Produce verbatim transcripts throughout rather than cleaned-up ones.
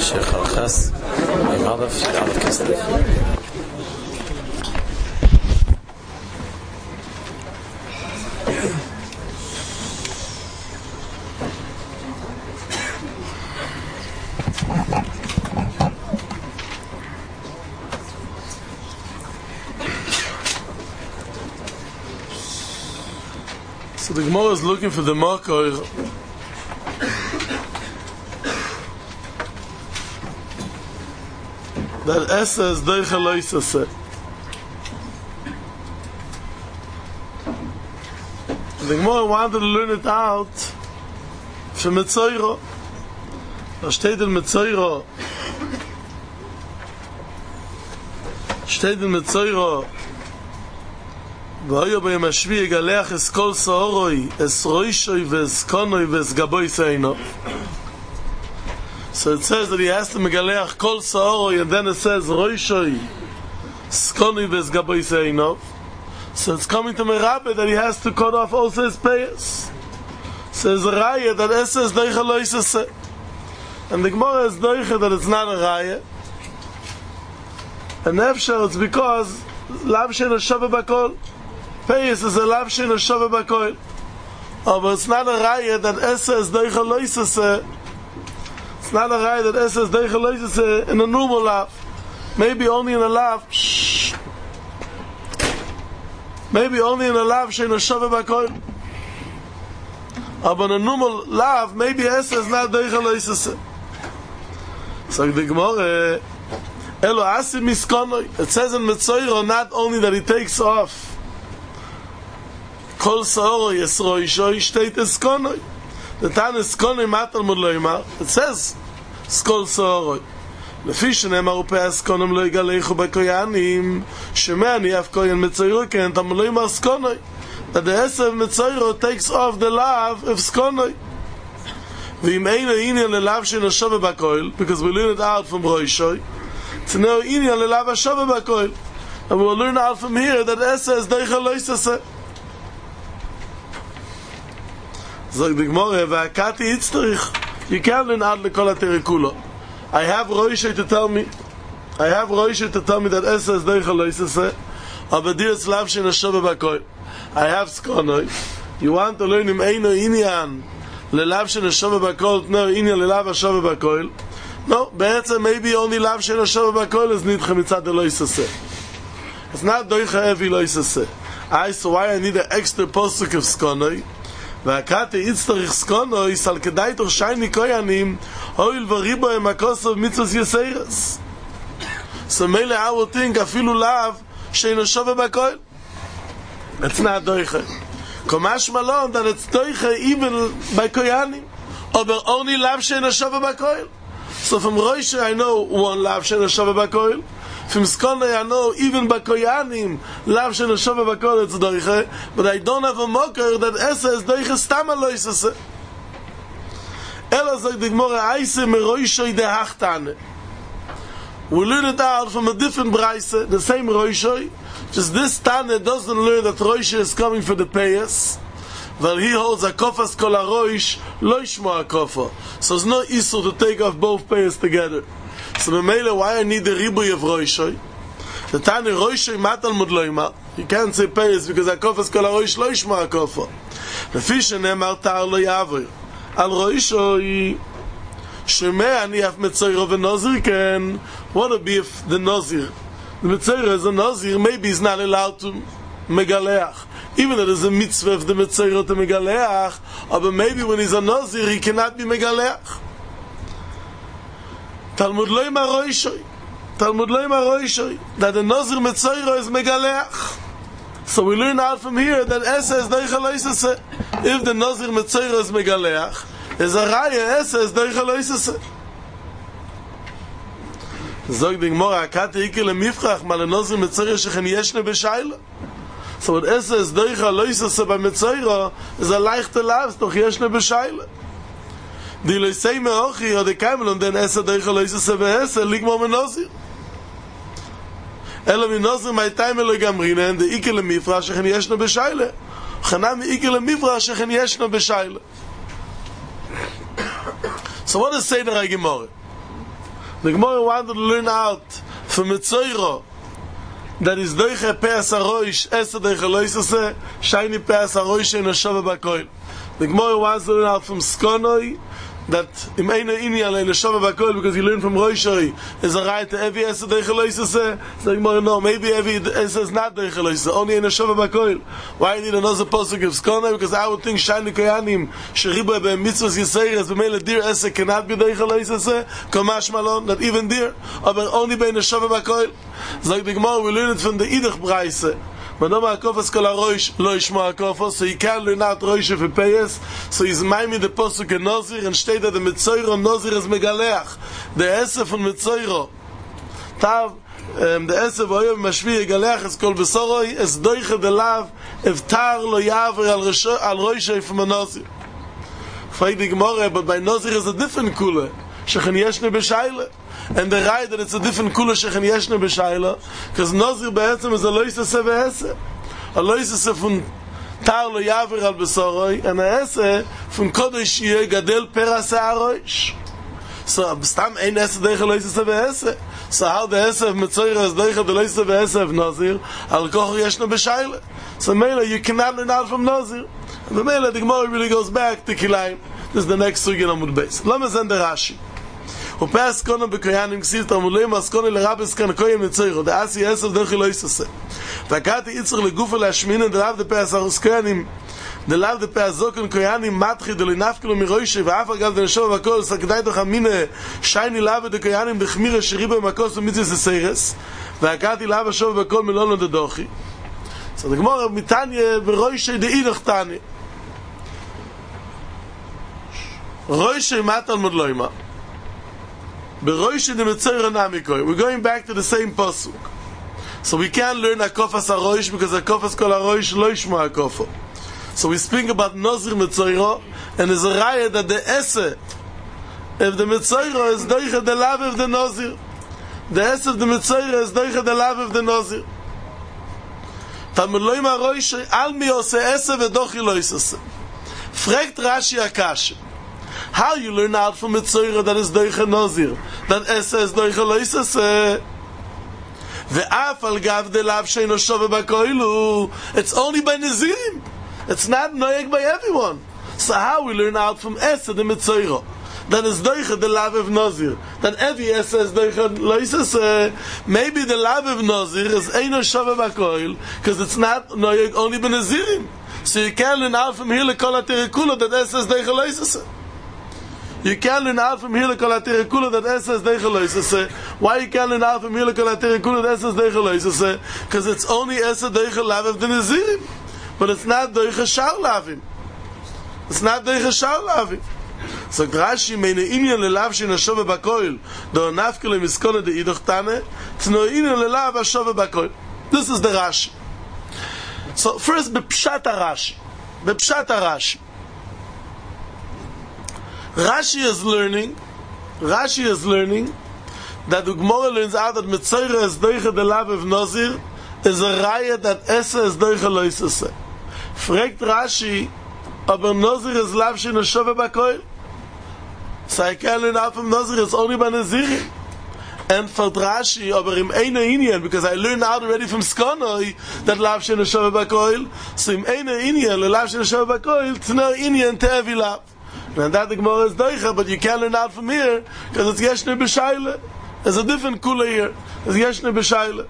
Sheikh Al-Khas, Aleph, Aleph Kislev. So the Gemara is looking for the marker that Esa is Deicha Loisase. The Gemara wanted to learn it out from Metzoiro. Da steht in Metzoiro steht in Metzoiro והיו בהם השבי יגלח את כל סעורוי, את רוישוי וסקונוי וסגבוי סיינו. So it says that he has to megalech kol sa'oroi, and then it says roishoi, skoni vesgaboi seino. So it's coming to Merabbe that he has to cut off also his payas. So it's a raya that it says doicha loisase. And the Gemara is doicha that it's not a raya. And efshar it's because lav she'no shove bakol. Payas is a lav she'no shove bakol. Oh, but it's not a raya that it says doicha loisase. It's not a raya that it says doicha loisase in a normal lav. Maybe only in a lav. Shh. Maybe only in a lav she'no shove bakol. But in a normal lav, maybe it says not doicha loisase. So the Gemara, Elo asi miskonoi. It says in Metzoiro not only that he takes off kol sa'oroi esroi shoi shteit eskonoi. The tan eskonoi matal mud loimar. It says skol sa'oroi. Lefi shenemar upe eskonom lo yigalechu bekoyanim shemani af koyan Metzoiro ken tam loimar skonoi. That the Esav Metzoiro takes off the lav of skonoi. V'im eina inyan lelav she'no shove bakoil, because we learn it out from Roishoi. To know inyan lelav ha'shove bakoil, and we'll learn out from here that Esa is doicha loisase. Zog the Gemara, v'akati itztorich. You can't learn out lekol ha'terikulo. I have Roishoi to tell me, I have Roishoi to tell me that Esa is doicha loisase, but dir it's lav she'no shove bakoil. I have skonoi. You want to learn im eina inyan lelav she'no shove bakoil, no, inyan lelav ha'shove bakoil. No, בעצם maybe only lav she'no shove bakoil is nidcha mitzad lo yisase. It's not doicha evi lo yisase. I, so why I need an extra posuk of skonoi? V'akate itztorich skonoi sal kedai toch shayni koyanim hoil v'ribo em akosov mitzvos yiseiras. So mele I will think afilu lav she'no shove bakoil. It's not doicha. Komash malon that it's doicha even by koyanim, but only lav she'no shove bakoil. So from Rosh I know one lav she'no shove bakoil. From Skonai I know even by koyanim lav she'no shove bakoil it's doicha, but I don't have a mocker that Esa is doicha stama lo yisase. Ela zog the Gemara aise me Roshoi de hachtane. We learn it out from a different brayse, the same Roshoi. Just this Tana doesn't learn that Rosh is coming for the payas. Well, he holds a kofas kol ha-roish, lo yishmo ha-kofa. So it's no issue to take off both payas together. So Memele, why I need the ribuy of Roshoi? The Tana Roshoi matal mud loima. You can't say payas because a kofas kol ha-roish lo yishmo ha-kofa. Lefi shenemar tar lo yavir. Al Roshoi shemeh ani af Metzoiro v'nozir ken. What would be if the Nozir? The Metzoiro is a Nazir, maybe he's not allowed to megaleach. Even though there's a mitzvah of the Metzoiro to megaleach, but maybe when he's a Nazir, he cannot be megaleach. Talmud lo ima roishoi. Talmud lo ima roishoi. That the Nazir Metzoiro is megaleach. So we learn out from here that Esa is doicha loisase. If the Nazir Metzoiro is megaleach, is a raya Esa is doicha loisase. Zog the Gemara, akate ike lemifrach, ma lenozir Metzoiro shechen yeshne b'shayla. So what Esa is doicha loisase by Metzoiro is a leichte lav, doch yeshne b'shayla. Di loisei me'ochi, o de kaimel, und den Esa doicha loisase v'Esa, lig mo menozir. Elo menozir mai taimel lo gamrine, and the ike lemifrach shechen yeshne b'shayla. Chanami ike lemifrach shechen yeshne b'shayla. So what does say the Gemara? The Gemara wanted to learn out from Mitzoiro that is doiche peas aroish esa doiche loisase shiny peas aroish in a shove bakoil. The Gemara wants to learn out from Skonoi that im eine inyan in a shove bakoil because you learn from Roishoi is a right to every esa doiche loisase. So the Gemara no, maybe every esa is not doiche loisase, only in a shove bakoil. Why you need another pasuk of Skonoi? Because I would think shiny koyanim sheriba be mitzvahs yisayres b'meile dir esa cannot be doiche loisase kamash malon that even dir, but only by in a shove bakoil. Like the Gemara, we learn it from the Idach Braise. But no Akofas Kol HaRoish Lo Yishma Akofos, so he can't learn out Roish for Peyes. So he's maiming the Posuk in Nozir, and state that the Mitzoiro Nozir is Megaleach. The Esef from Mitzoiro. Tav, um, the Esef Oyov Mashvi Megaleach is Kol Besoroi, es Doiche de Lav, Evtar Lo Yaver al Roish from a Nozir. Frag the Gemara, but by Nozir is a different Kule. Shechen Yeshne B'Shayle. And the right that it's a different kula shechen yeshne b'shayla, because Nazir be'etzem is a loisase ve'ese, a loisase from tar lo yaver al besoroi, and a ese from kodesh yeh gadel perase aroish. So stam ein ese deiche loisase ve'ese. So how the ese of Mitzoira is deiche the loisase ve'ese of Nazir, al koch yeshne b'shayla. So Mela, you cannot learn out from Nazir. And the Mela, the Gemara really goes back to Kilayim. This is the next sugya on Amud Beis. Let me send the Rashi. ופס קונו בקויאנים כסיב תרמולים אז קונו לרבס כאן קוים נצוירו דאסי עשר דרכי לא יססה וקאתי יצר לגופה להשמינן דלאו דפס ארוס קויאנים דלאו דפס זוקן קויאנים מתחי דלנפקלו מרוישי ואף אגב דנשוב הכל סקדאי דוחה מינה שייני לאו דקויאנים דחמירה שריבה מקוס ומיציס הסיירס וקאתי לאו שוב בכל מילונו דדוחי so the Gemara mitanya beroishe de idach tani roishe matal modloima beroishe de mitzoira namikoy. We're going back to the same pasuk, so we can't learn akofas aroish because akofas kol aroish lo yishma akofo. So we speak about Nazir mitzoira, and there's a raya that the esse if the mitzoira is doiche the lav of the Nazir, the esse of the mitzoira is doiche the lav of the Nazir. Talmud ma roish al mi ose esse v'dochi lo yisase. Fragt Rashi Akash, how you learn out from Mitzoira that is doiche Nazir, that esse is doiche lo yisase. Ve'af al gav de lav sheino shove b'koilu. It's only by Nazirim. It's not noyeg by everyone. So how we learn out from esse the Mitzoira that is doiche the lav of Nazir, that every esse is doiche lo yisase? Maybe the lav of Nazir is eino shove b'koil because it's not noyeg only by Nazirim. So you can't learn out from here lekol haterikula that esse is doiche lo yisase. You can't learn out from here lekol haterikula that esse is doiche lo yisase. Why you can't learn out from here lekol haterikula that esse is doiche lo yisase? Because it's only esse doiche lav of the Nazirim, but it's not doiche shar lavim. It's not doiche shar lavim. So Rashi meine inyan lelav shenashove bakoil do nafkele miskone de idach tane tno inyan lelav ashove bakoil. This is the Rashi. So first bepshat Rashi, bepshat Rashi. Rashi is learning. Rashi is learning that the Gemara learns out that Mitzoira is doiche the lav of Nazir is a raya that esse is doiche lo yisase. Fragt Rashi, aber Nazir is lav shenashove bakoil. So I can't learn out from Nazir, it's only by Nazirim. And for Rashi, aber im Eina Inyan, because I learned out already from Skonoi that lav shenashove bakoil, so im Eina Inyan, le lav shenashove bakoil, tno Inyan te'evi lav. And that the Gemara is doicha, but you can't learn out from here, because it's yeshne b'shayla. There's a different kula here. It's yeshne b'shayla.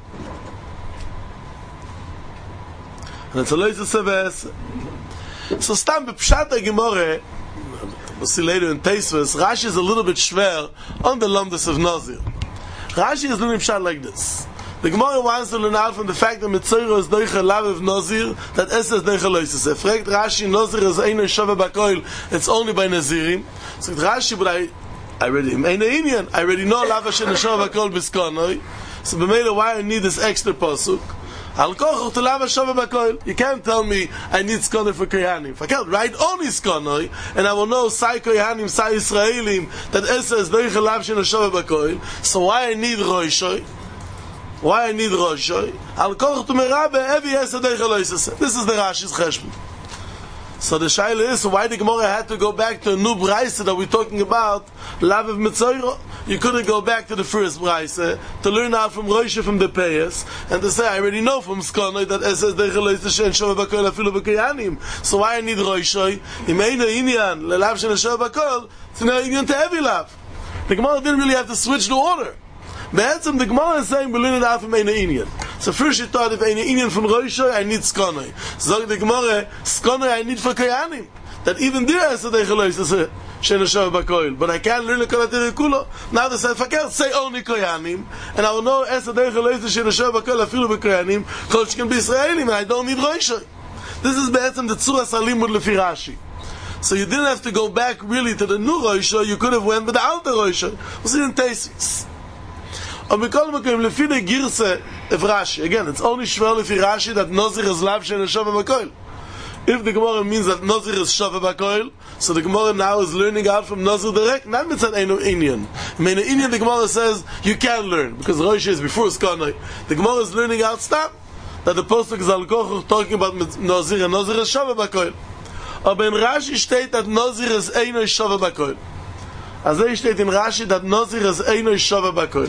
And it's a loisa seves. So stam b'pshat ha-Gemara, we'll see later in Teisves, Rashi is a little bit schwer on the lumdus of Nazir. Rashi is learning pshat like this. The Gemara wants to learn out from the fact that Mitzoira is doiche lav of Nazir, that esse is doiche lo yisase. Fragt Rashi, Nazir is eino shove bakoil, it's only by Nazirim. So Rashi, but I, I already, eino inyan, I already know lav asher shove bakoil b'skonoi. So b'meila, why I need this extra pasuk? Al koch to lav shove bakoil. You can't tell me I need skonoi for koyanim. If I can't write only skonoi, and I will know sai koyanim, sai Israelim, that esse is doiche lav shove bakoil. So why I need roishoy? Why I need Roshoi? Al koch to merabe evi esse doiche lo yisase. This is the Rashi's cheshbon. So the shaila is, why the Gemara had to go back to a new Braise that we're talking about, Lav of Mitzayro? You couldn't go back to the first Braise to learn out from Roisha from the Payas, and to say, I already know from Skonoi that it says, so why I need Roisha? Imeina Inyan, Lelav Shen Shov Bakol, it's now Inyan to every Lav. The Gemara didn't really have to switch the order. But the Gemara is saying, we learn it out from Eina Inyan. So first you thought, if Eina Inyan from Roisha, I need Skonoi. So the Gemara, Skonoi I need for Kayanim. That even there I said, but I can't learn the Kolatiri Kulo. Now they said, if I can't say only Koyanim, and I will know Kosh can be Israelim, and I don't need Roisha. This is be'etzem the Tzura Salimud Lefi Rashi. So you didn't have to go back really to the new Roisha, you could have went with the Alta Roisha. Was in Tesis. Or Mikol Mekoyim, Lefi the Girse of Rashi. Again, it's only Shver Lefi Rashi that Nozir is Lav Shein Shava Bakoil. If the Gemara means that Nozir is Shava Bakoil, so the Gemara now is learning out from Nozir direct, not Mitzad Einu Inyan. Meinu Inyan, the Gemara says, you can learn, because Rosh is before Skonoi. The Gemara is learning out Stam, that the Pasuk is Al-Koch talking about Nozir, and Nozir is Shava Bakoil. Aber in Rashi steht that Nozir is Einu Shava Bakoil. As there steht in Rashi that Nozir is Einu Shava Bakoil.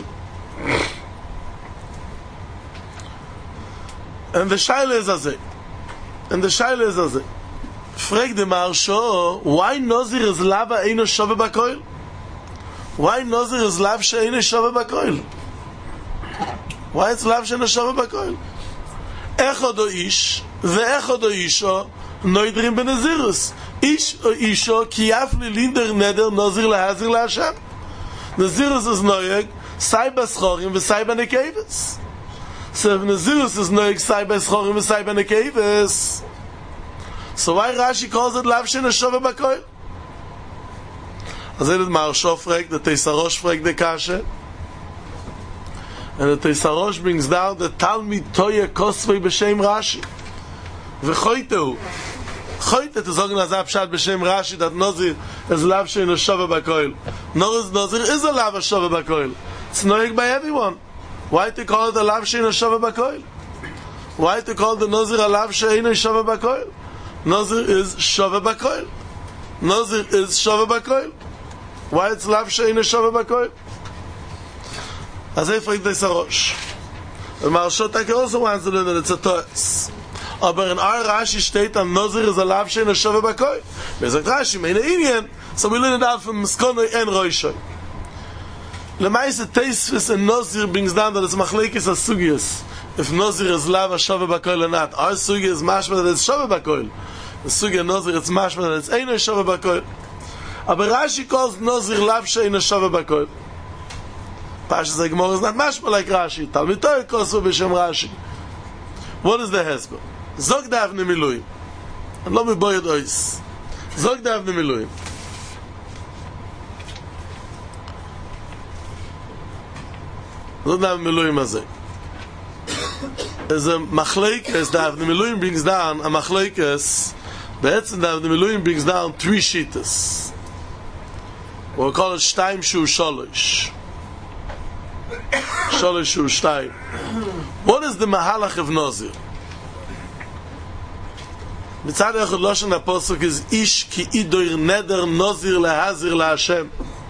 And the Shaila is as And the Shaila is as Frag the Marsho, why Nozir is Lava Eino Shove Bakoil? Why Nozir is Lav She'eino Shove Bakoil? Why it's Lav She'eino Shove Bakoil? Echod o Ish, ve'echod o Isho, Noidrim benazirus. Ish o Isho, ki af li linder neder Nozir lehazir la'Hashem. Nazirus is Noyeg, Sai Baschorim v'Sai Banekeves. So if Nazirus is Noyeg, Sai Baschorim v'Sai Banekeves, so why Rashi calls it Lav She'eino Shove Bakoil? As it is Marsho fragt, the Teisarosh fragt the Kashe, and the Teisarosh brings down the Talmid Toye Kosvei b'Shem Rashi. V'choiteu. Choite to sagen as Abshad b'Shem Rashi that Nozir is Lav She'eino Shove Bakoil. Nozir is a Lav Shove Bakoil. It's Noyeg by everyone. Why to call it a Lav She'eino Shove Bakoil? Why to call the Nozir a Lav She'eino Shove Bakoil? Nozir is Shove Bakoil. Nozir is Shove Bakoil. Why it's Lav She'eino Shove Bakoil? As I fragt this Arosh. The Marshot Taki also wants to learn that it's a Toes. Aber in our Rashi steht that Nozir is a Lav She'eino Shove Bakoil. We say Rashi, Meina Inyan, so we learn it out from Skonoi and Roishoy. Lemaise Teisvis and Nozir brings down that it's Machlekes Asugiyas. If Nozir is Lav Shove Bakoil or not. Our Sugi is Mashma that it's Shove Bakoil. The Sugi of Nozir it's Mashma that it's Eino Shove Bakoil. Aber Rashi calls Nozir Lav She'eino Shove Bakoil. Pashas HaGemara is not Mashma like Rashi. Talmid Toye Kosvei b'Shem Rashi. What is the Hesper? Zog Davne Miluim. And lo mi boyed ois. Zog Davne Miluim. Zog Davne Miluim azeh. There's a Machlekes, Davne Miluim brings down a Machlekes. Be'etzem Davne Miluim brings down three shittas. We'll call it Shtaim Shu Sholosh. Sholosh Shu Shtaim. What is the Mahalach of Nozir? Mitzad Echad Loshen HaPosuk is Ish ki idoir neder Nozir lehazir la'Hashem.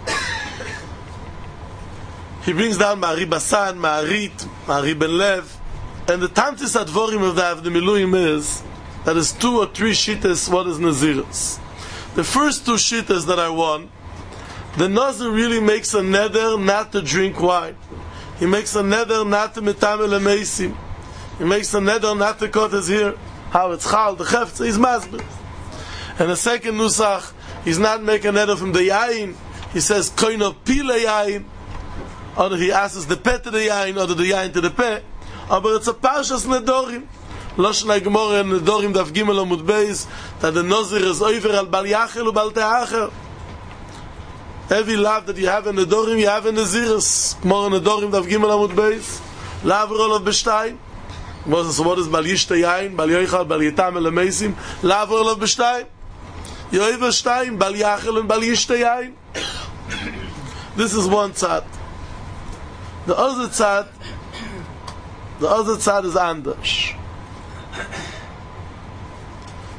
He brings down Ma'ari Basan, Ma'arit, Ma'ari Ben Lev, and the Tantis Advorim of the Avnei Miluim is that is two or three shittas. What is Nazirus? The first two shittas that I won, the Nazir really makes a neder not to drink wine. He makes a neder not to mitamel emeisim. He makes a neder not to cut his hair. How it's chal, the chefetz, he's masbid. And the second nusach, he's not making a neder from the yain. He says koino pile yain. Or he asks the pet to the yain, or the yain to the pet. But it's a parshas nedorim. Loshen HaGemara and nedorim daf gimel amud beis that the Nazir is over al bal yachel u bal te'acher. Every lav that you have in the Dorim, you have in the Nazirus. Gemara in the Dorim, Dav Gimel Amud Beis. Lav Rol of B'Shtayim. So what is Bal Yishta Yain, Bal Yoichal, Bal Yitam El Ameisim? Lav Rol of B'Shtayim. Yoiva Shtayim, Bal Yachel and Bal Yishta Yain. This is one tzad. The other tzad, the other tzad is Andash.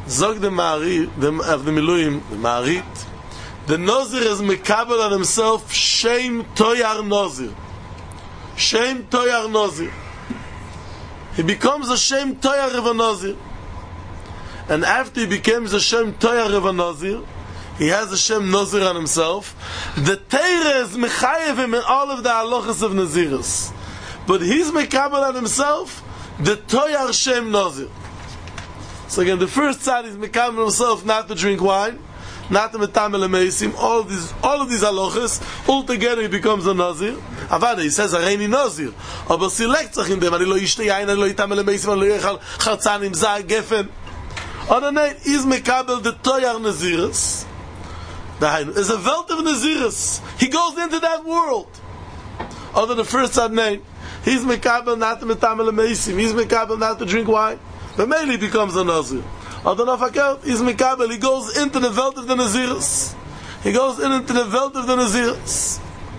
Zog the Mari, the of the Miluim, the Marit, the Nazir is mekabel on himself Shem Toyar Nazir. Shem Toyar Nazir. He becomes a Shem Toyar Reva Nazir. And after he becomes a Shem Toyar Reva Nazir, he has a Shem Nazir on himself. The Teire is mechayev him in all of the halachas of Nazirus. But he's mekabel on himself the Toyar Shem Nazir. So again, the first side is mekabel himself not to drink wine, not to metamel meisim. All of these, all of these halachas, altogether he becomes a Nazir. Avada, he says Areini Nazir. Aber select sich in dem, ani lo yishte yain, ani lo yitamel meisim, ani lo yechal charzanim, zah, gefen. Oder nein, he's mekabel the Toyar Nazirus. Is a Welt of Nazirus. He goes into that world. Other the first side name, he's mekabel not to metamel meisim. He's mekabel not to drink wine. But mainly he becomes a Nazir. Other no fakel, he's mekabel. He goes into the Welt of the Nazirus. He goes in into the Welt of the Nazirus.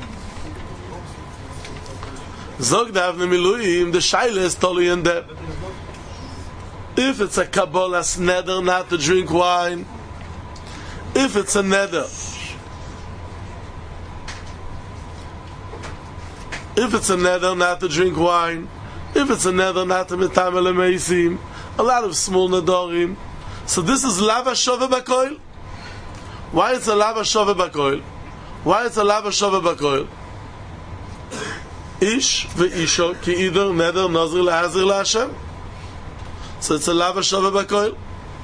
Zog davne miluim, the shaila is totally in there. If it's a Kabbalah's neder not to drink wine, if it's a neder, if it's a neder not to drink wine, if it's a neder not to metamel meisim, a lot of small nedarim. So this is lava shove bakoil. Why it's a lava shove bakoil? Why it's a lava shove bakoil? Ish ve'isho ki either neder nazir lahazir laHashem. So it's a lava shove bakoil.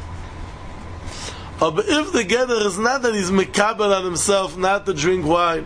But if the gather is not that he's mekabel on himself not to drink wine,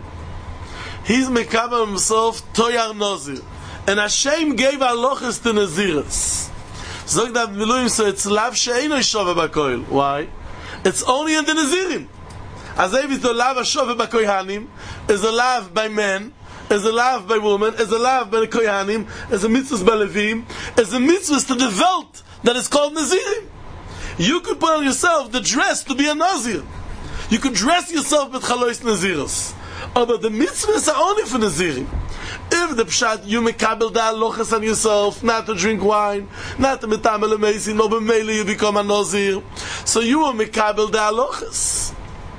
he's mekabel on himself Toyar Nazir. And Hashem gave halachas to Nazirus. Zog that Miluim, so it's lav she'eno shove bakoil. Why? It's only in the Nazirim. As if it's a lav shove bakohanim, is a lav by men, is a lav by women, is a lav by the kohanim, is a mitzvah by levim, is a mitzvah to the Welt that is called Nazirim. You could put on yourself the dress to be a Nazir. You could dress yourself with chalois Naziros. Oh, but the mitzvahs are only for Nazirim. If the pshat, you mekabel the halachas on yourself, not to drink wine, not to metamel meisim, no b'meili you become a Nazir. So you are mekabel the halachas.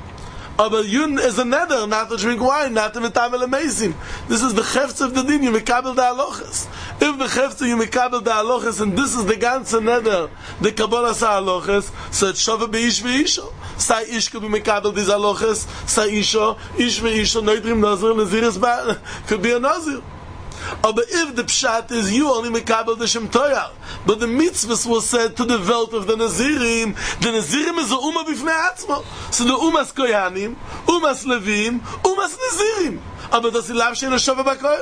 Oh, but you is a neder not to drink wine, not to metamel meisim. This is the chefts of the din, you mekabel the halachas. If the chefts you mekabel the halachas, and this is the ganze neder, the Kabbalah sa halachas, so it's shove beish veisho. Sai ish could be mekabel these halachas, sai isho, ish veisho, noidrim nazir, naziris ba, could be a nazir. Oh, but if the pshat is you only mekabel the Shem Toyar, but the mitzvahs was said to the Welt of the Nazirim, the Nazirim is a Ummah b'fnei atzmo. So the Ummas Koyanim, Ummas Levim, Ummas Nazirim. Oh, but does he lav she'eno shove bakoil?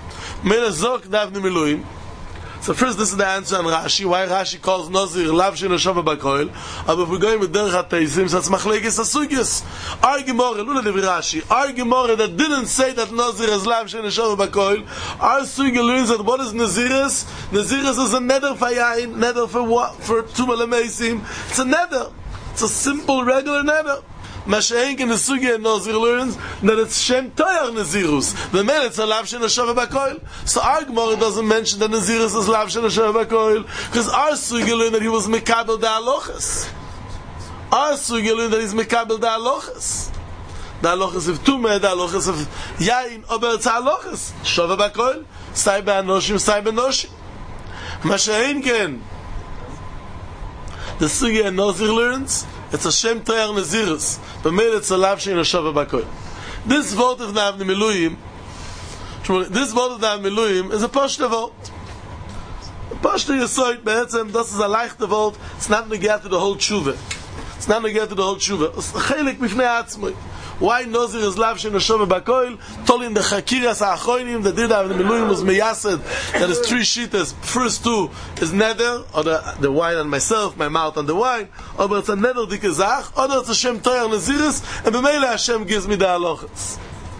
Mele zok davne miluim. So first, this is the answer on Rashi. Why Rashi calls Nazir lav she'eno shove bakoil? But if we're going with derech hateisim, so it's machlekes asugis. Our Gemara, lula levi Rashi, our Gemara that didn't say that Nazir is lav she'eno shove bakoil, our sugi learns that what is Naziris? Naziris is a neder for yain, neder for what? For tumah lemeisim. It's a neder. It's a simple, regular neder. Mashenk in the Sugi and Nazir learns that it's Shem Toyar Nazirus. The man it's a lav she'eno shove bakoil. So our Gemara doesn't mention that Nazirus is lav she'eno shove bakoil because our Sugi learned that he was mekabel the halachas. Our Sugi learned that he's mekabel the halachas. The halachas of tumah, the halachas of yain, aber it's halachas. Shove bakoil, sai be'anoshim, sai be'noshim. Mashenk the Sugi and Nazir learns it's a Shem Toyar Nazirus. But made it's a lav she'eno shove bakoil. This vote of Nav Miluim, this vote of Nav Miluim is a Pashta vote. A Pashta Yesoid, be'etzem, das is a leichte vote. It's not negate to the whole tshuva. It's not negate to the whole tshuva. It's a chelik b'fnei atzmoi. Why Nazir is lav she'eno shove bakoil? Told in the Chakiras HaAchonim, the did Nav Miluim was meyased. That is three shitas. First two is neder, or the, the wine on myself, my mouth on the wine, or it's a neder dikezach, or it's a Shem Toyar Naziris, and b'meila Hashem gives me the halachas.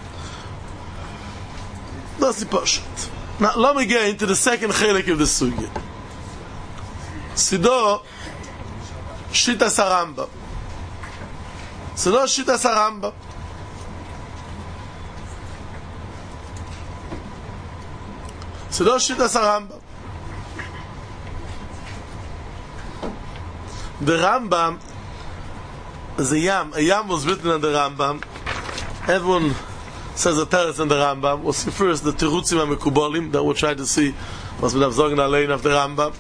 That's the pashut. Now, let me get into the second chelik of the sugi. Sido shitas haramba. Sido shitas haramba. Sido shitas haramba. the Rambam is a yam. A yam was written in the Rambam. Everyone says a teretz in the Rambam. We'll see first the Terutzim and Mekubalim, that we'll try to see was with Avzogen Alein of the Rambam.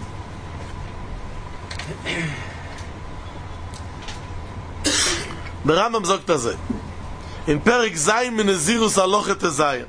The Rambam sagt das. In Perik Zayin min Nezirus Alochet Zayin.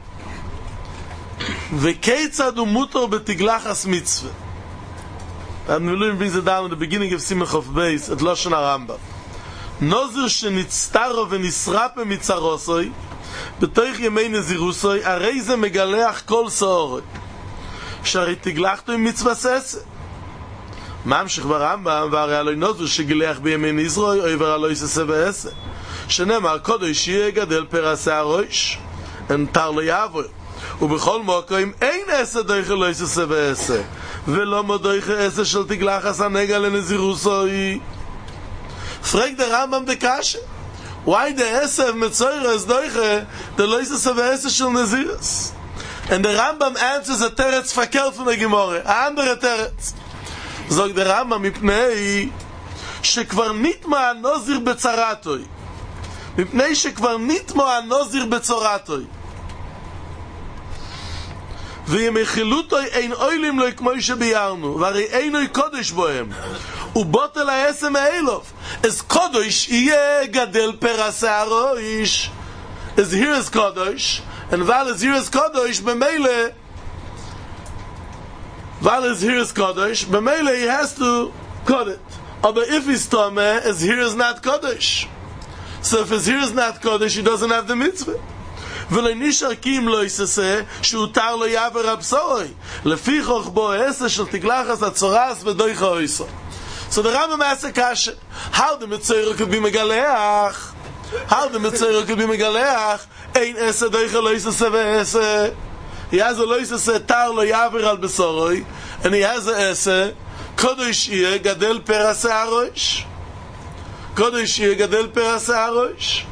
Veketzad u mutor betiglachas mitzvah. And we learn brings it down in the beginning of Simach of Beis at Loshen HaRambam. Nozir shenitztaro v'nisrape mitzarosoi b'toich yemei nezirusoi arei ze megaleach kol sooroi שהרי תגלחתו עם מצווה ססה. ממשיך ברמב"ם, והרי הלוי נוזר שגילח בימי נזרוי, או עבר הלוי ססה ועשה. שנאמר, קודש יהיה גדל פרסי הראש, נתר לו יעבור. ובכל מוקרים אין עשה דויכה לא ססה ועשה, ולא מדויכה עשה של תגלחס הנגע לנזירוסוי. פרק דה רמב"ם דקשה. Why the Esav Metzoira is doiche the loises of Esav shel Naziris? And the Rambam answers a teretz verkehrt von der Gemorre, a andere teretz. Sagt der Rambam mipnei shekvar nitma anozir bezaratoi, mipnei shekvar nitma anozir bezaratoi, וימחילותוי אין אוילים לא כמו שביירנו והרי אינוי קודש בוהם ובוטל העשם האלוף אז קודש יהיה גדל פרסי הראש אז here is קודש and while is here is קודש במילא while is here is קודש במילא he has to cut it but if he's tome as here is not קודש so if his here is not קודש he doesn't have the mitzvah ולא נשאר כי אם לא יססה שהותר לו יעבר הבשורוי לפי חוכבו עשה של תגלחס הצורס ודויך האויסו. So the Rambam asks a kasha, how the Mitzayra could be megaleach? How the Mitzayra could be megaleach? Ein ese doicha lo yisase ve'ese. He has a lo yisase tar lo yaver al besoroi, and he has a ese kodosh yeh gadel perase harosh. Kodosh yeh gadel perase harosh.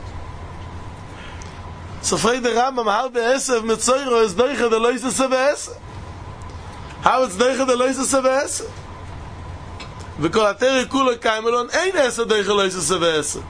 So fragt der Rambam, how the Esav Mitzayra is doicha the lo yisase ve'ese? How it's doicha the lo yisase ve'ese? וכל התרי כולו קיימלון אין עשר דרך לא יססה ועשר.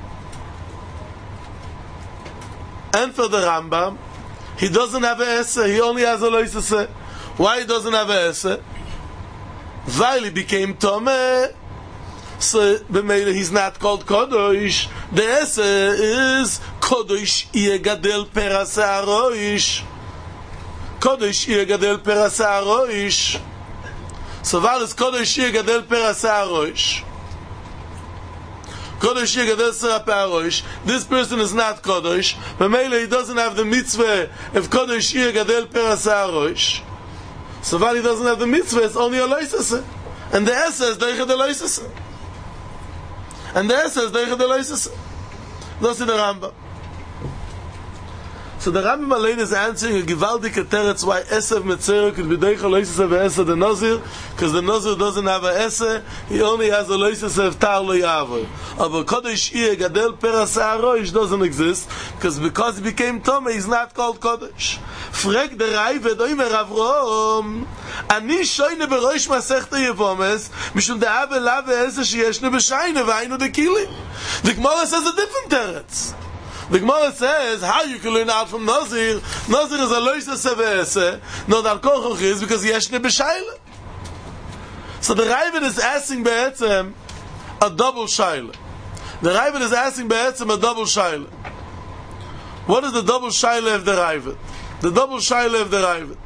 And for the Rambam, he doesn't have a עשר, he only has a לא יססה. Why he doesn't have a עשר? While he became Tomeh, so במילא he's not called Kodosh. The עשר is Kodosh יהיה גדל פרסי הראש. Kodosh יהיה גדל פרסי הראש. So while is Kodesh Yeh Gadel Perasei HaRosh, Kodesh Yeh Gadel Perasei HaRosh, this person is not Kodesh, but maybe he doesn't have the mitzvah of Kodesh Yeh Gadel Perasei HaRosh. So while he doesn't have the mitzvah, it's only a loisase. And the Esa is Deicha de loisase. And the Esa is Deicha de loisase. That's in the Rambam. So the Rambam Alein is answering a gewaldige teretz why Esav Mitzayra could be Deicha loisase ve'esa the Nazir, because the Nazir doesn't have a Esa, he only has a loisase of Tar lo Yavor. But Kodesh Yeh Gadel Perasei HaRosh doesn't exist, because because he became Tomeh, he's not called Kodesh. Frag the Raiv Edoimer Avrom, Ani shoyne berosh Masechta Yevomes, mishum de'ave la ve'esa sheyeshne b'shayne v'aynu de'kilim. The Gemara says a different teretz. The Gemara says how you can learn out from Nazir. Nazir is a loisase ve'ese, not al kochoch is because yeshne b'shayla. So the Ravid is asking be'etzem a double shayla. The Ravid is asking be'etzem a double shayla. What is the double shayla of the Ravid? The double shayla of the Ravid.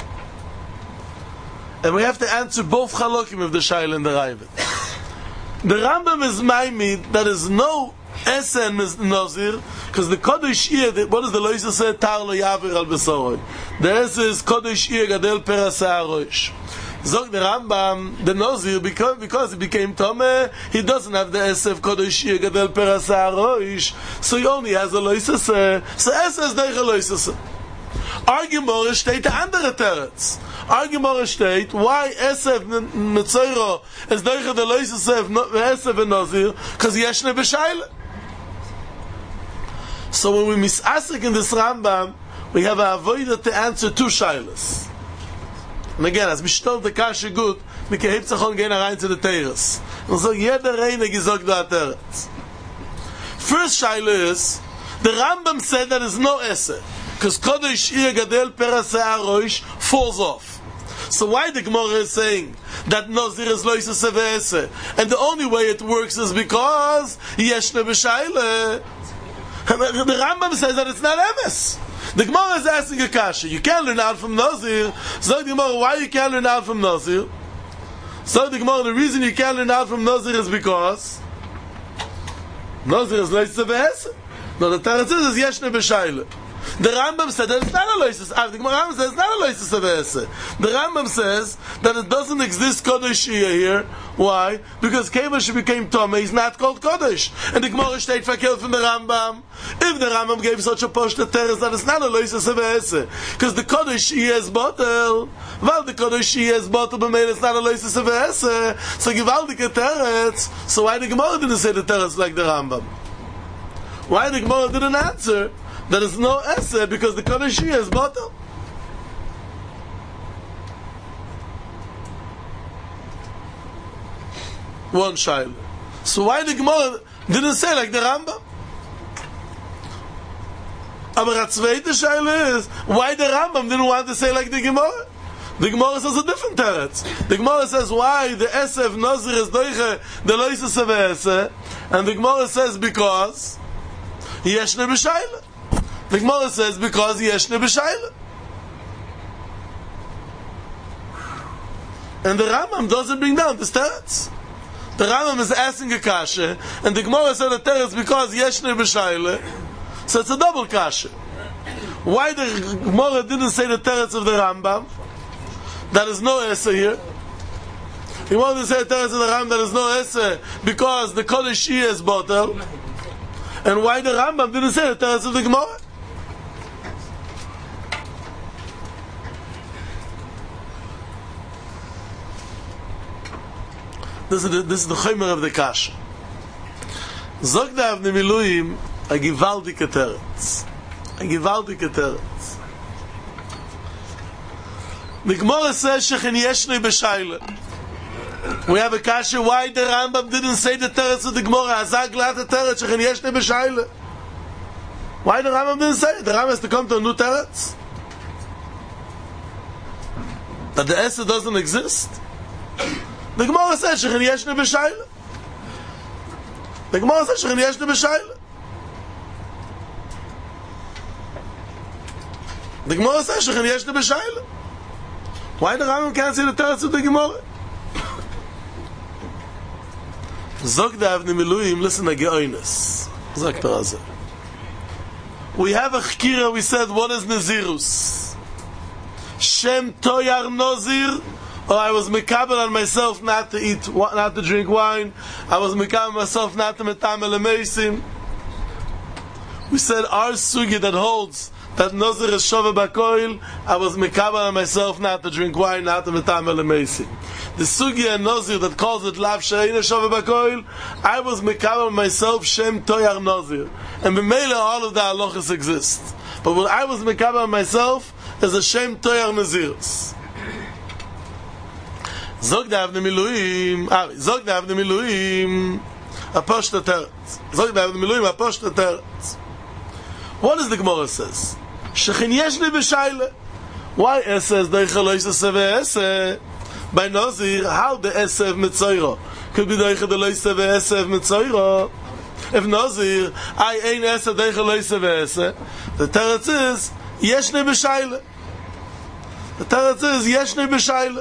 And we have to answer both chalokim of the shayla and the Ravid. The Rambam is maimid that is no Esa and Nazir, because the Kodesh Yeh, what does the Loisa say? Tar lo Yavir al Besoroi. The Esa is Kodesh Yeh Gadel Perasei HaRosh. Zog the Rambam, the Nazir, because, because he became Tomeh, he doesn't have the Esa of Kodesh Yeh Gadel Perasei HaRosh, so he only has a Loisa say. So Esa is Deicha Loisa say. Argumore steht der andere Teretz. Argumore steht, why Esav Mitzayra is Deicha the Loisa say of Esav and Nazir? Because Yeshne b'shayla. So when we misasik in this Rambam, we have a avodah to answer two shaylas. And again, as we stole the kasha good, we can hipzachon gain rein to the teres. And so, jeder reine gesagt da teres. First shaila is, the Rambam said that there's no esse. Because Kodesh Ir Gadel Perase Aroish falls off. So why the Gemara is saying that Nazir is Loisa Sevese? And the only way it works is because Yeshne B'Shayle. The Rambam says that it's not Emes. The Gemara is asking a kasha. You can't learn out from Nazir. So the Gemara, why you can't learn out from Nazir? So the Gemara, the reason you can't learn out from Nazir is because Nazir is Loisa Sevese. No, the Teretz is Yeshne B'Shayle. The Rambam said that it's not a loisus. The Rambam says it's not a loisus of esse. The Rambam says that it doesn't exist Kodesh here. Why? Because Kevash became Tomei, he's not called Kodesh. And the Gemara state fakir from the Rambam. If the Rambam gave such a posh to teres, that it's not a loisus of esse. Because the Kodesh is bottle. Well, the Kodesh is bottle, but it's not a loisus of esse. So Givaldik teretz. So why the Gemara didn't say the teretz like the Rambam? Why the Gemara didn't answer? There is no esse because the Kodesh is bottle. One child. So why the Gemara didn't say like the Rambam? Aber a zweite Scheile is why the Rambam didn't want to say like the Gemara. The Gemara says a different teretz. The Gemara says why the esse of Nazir is doiche the loises of esse, and the Gemara says because Yeshne B'Shayle. The Gemara says because Yeshne B'Shayle. And the Rambam doesn't bring down this teretz. The Rambam is asking a kasha, and the Gemara said the teretz because Yeshne B'Shayle. So it's a double kasha. Why the Gemara didn't say the teretz of the Rambam? That is no esse here. He wanted to say the teretz of the Rambam that is no esse because the Kodesh is bottle. And why the Rambam didn't say the teretz of the Gemara? This is the, this is the chomer of the kasha. Zog da avne miluim a givaldike teretz. A givaldike teretz. The Gemara says shechen yeshne b'shayle. We have a kasha why the Rambam didn't say the teretz of the Gemara. Azag lat the teretz shechen yeshne b'shayle. Why the Rambam didn't say it? The Rambam has to come to a new teretz. That the esse doesn't exist. The Gemara says shechen yeshne b'shayle. The Gemara says shechen yeshne b'shayle. The Gemara says shechen yeshne b'shayle. Why the Rambam can't say the teretz of the Gemara? Zog da avne miluim, listen to geoines. Zog tarazer. We have a chkira, we said, what is Nazirus? Shem toyar Nazir, or I was mekabel on myself not to eat, not to drink wine. I was mekabel on myself not to metam elemeisim. We said our sugi that holds that Nazir is shove bakoil, I was mekabel on myself not to drink wine, not to metam elemeisim. The sugi and Nazir that calls it lav she'ina shove bakoil, I was mekabel on myself shem toyar Nazir. And b'meila all of the halachas exist. But what I was mekabel on myself is a shem toyar Nazirus. Zog da avne miluim, ah, zog da avne miluim, a poshta teretz. Zog da avne miluim, a poshta teretz. What does the Gemara says? Shechen yeshne b'shayle. Why it says deicha loisa seve esse? By Nazir, how the esse of Mitzoiro could be deicha the loisa ve esse of Mitzoiro? If Nazir, I ain't esse deicha loisa ve esse. The teretz is yeshne b'shayle. The teretz is yeshne b'shayle.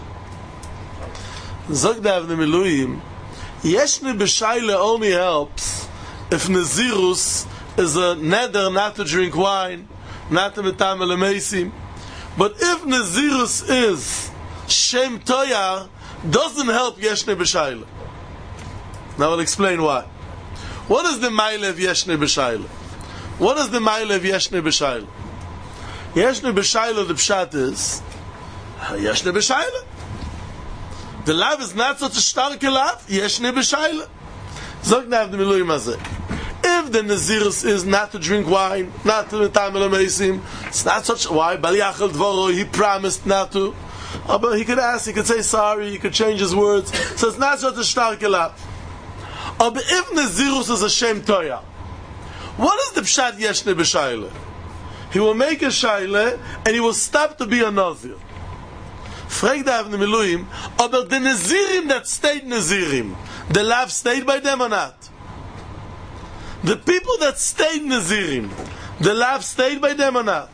Zog da avne miluim, yeshne b'shayle only helps if Nazirus is a neder not to drink wine, not to metam elemeisim. But if Nazirus is shem toyar, doesn't help yeshne b'shayle. Now I'll explain why. What is the mile of yeshne b'shayle? What is the mile of yeshne b'shayle? Yeshne b'shayle, the pshat is yeshne b'shayle. The lav is not such a starke lav. Yeshne b'shayle. Zog na avne miluim hazeh. If the Nazirus is not to drink wine, not to metam elemeisim, it's not such. Why? Bal yachal dvoro, he promised not to. Oh, but he could ask, he could say sorry, he could change his words. So it's not such a starke lav. Oh, but if Nazirus is a Shem Toya, what is the Pshat Yeshne B'Shayle? He will make a Shayle and he will stop to be a Nazir. Frag da Avnei Miluim, aber the Nazirim that stayed Nazirim, the lav stayed by them or not? The people that stayed Nazirim, the lav stayed by them or not?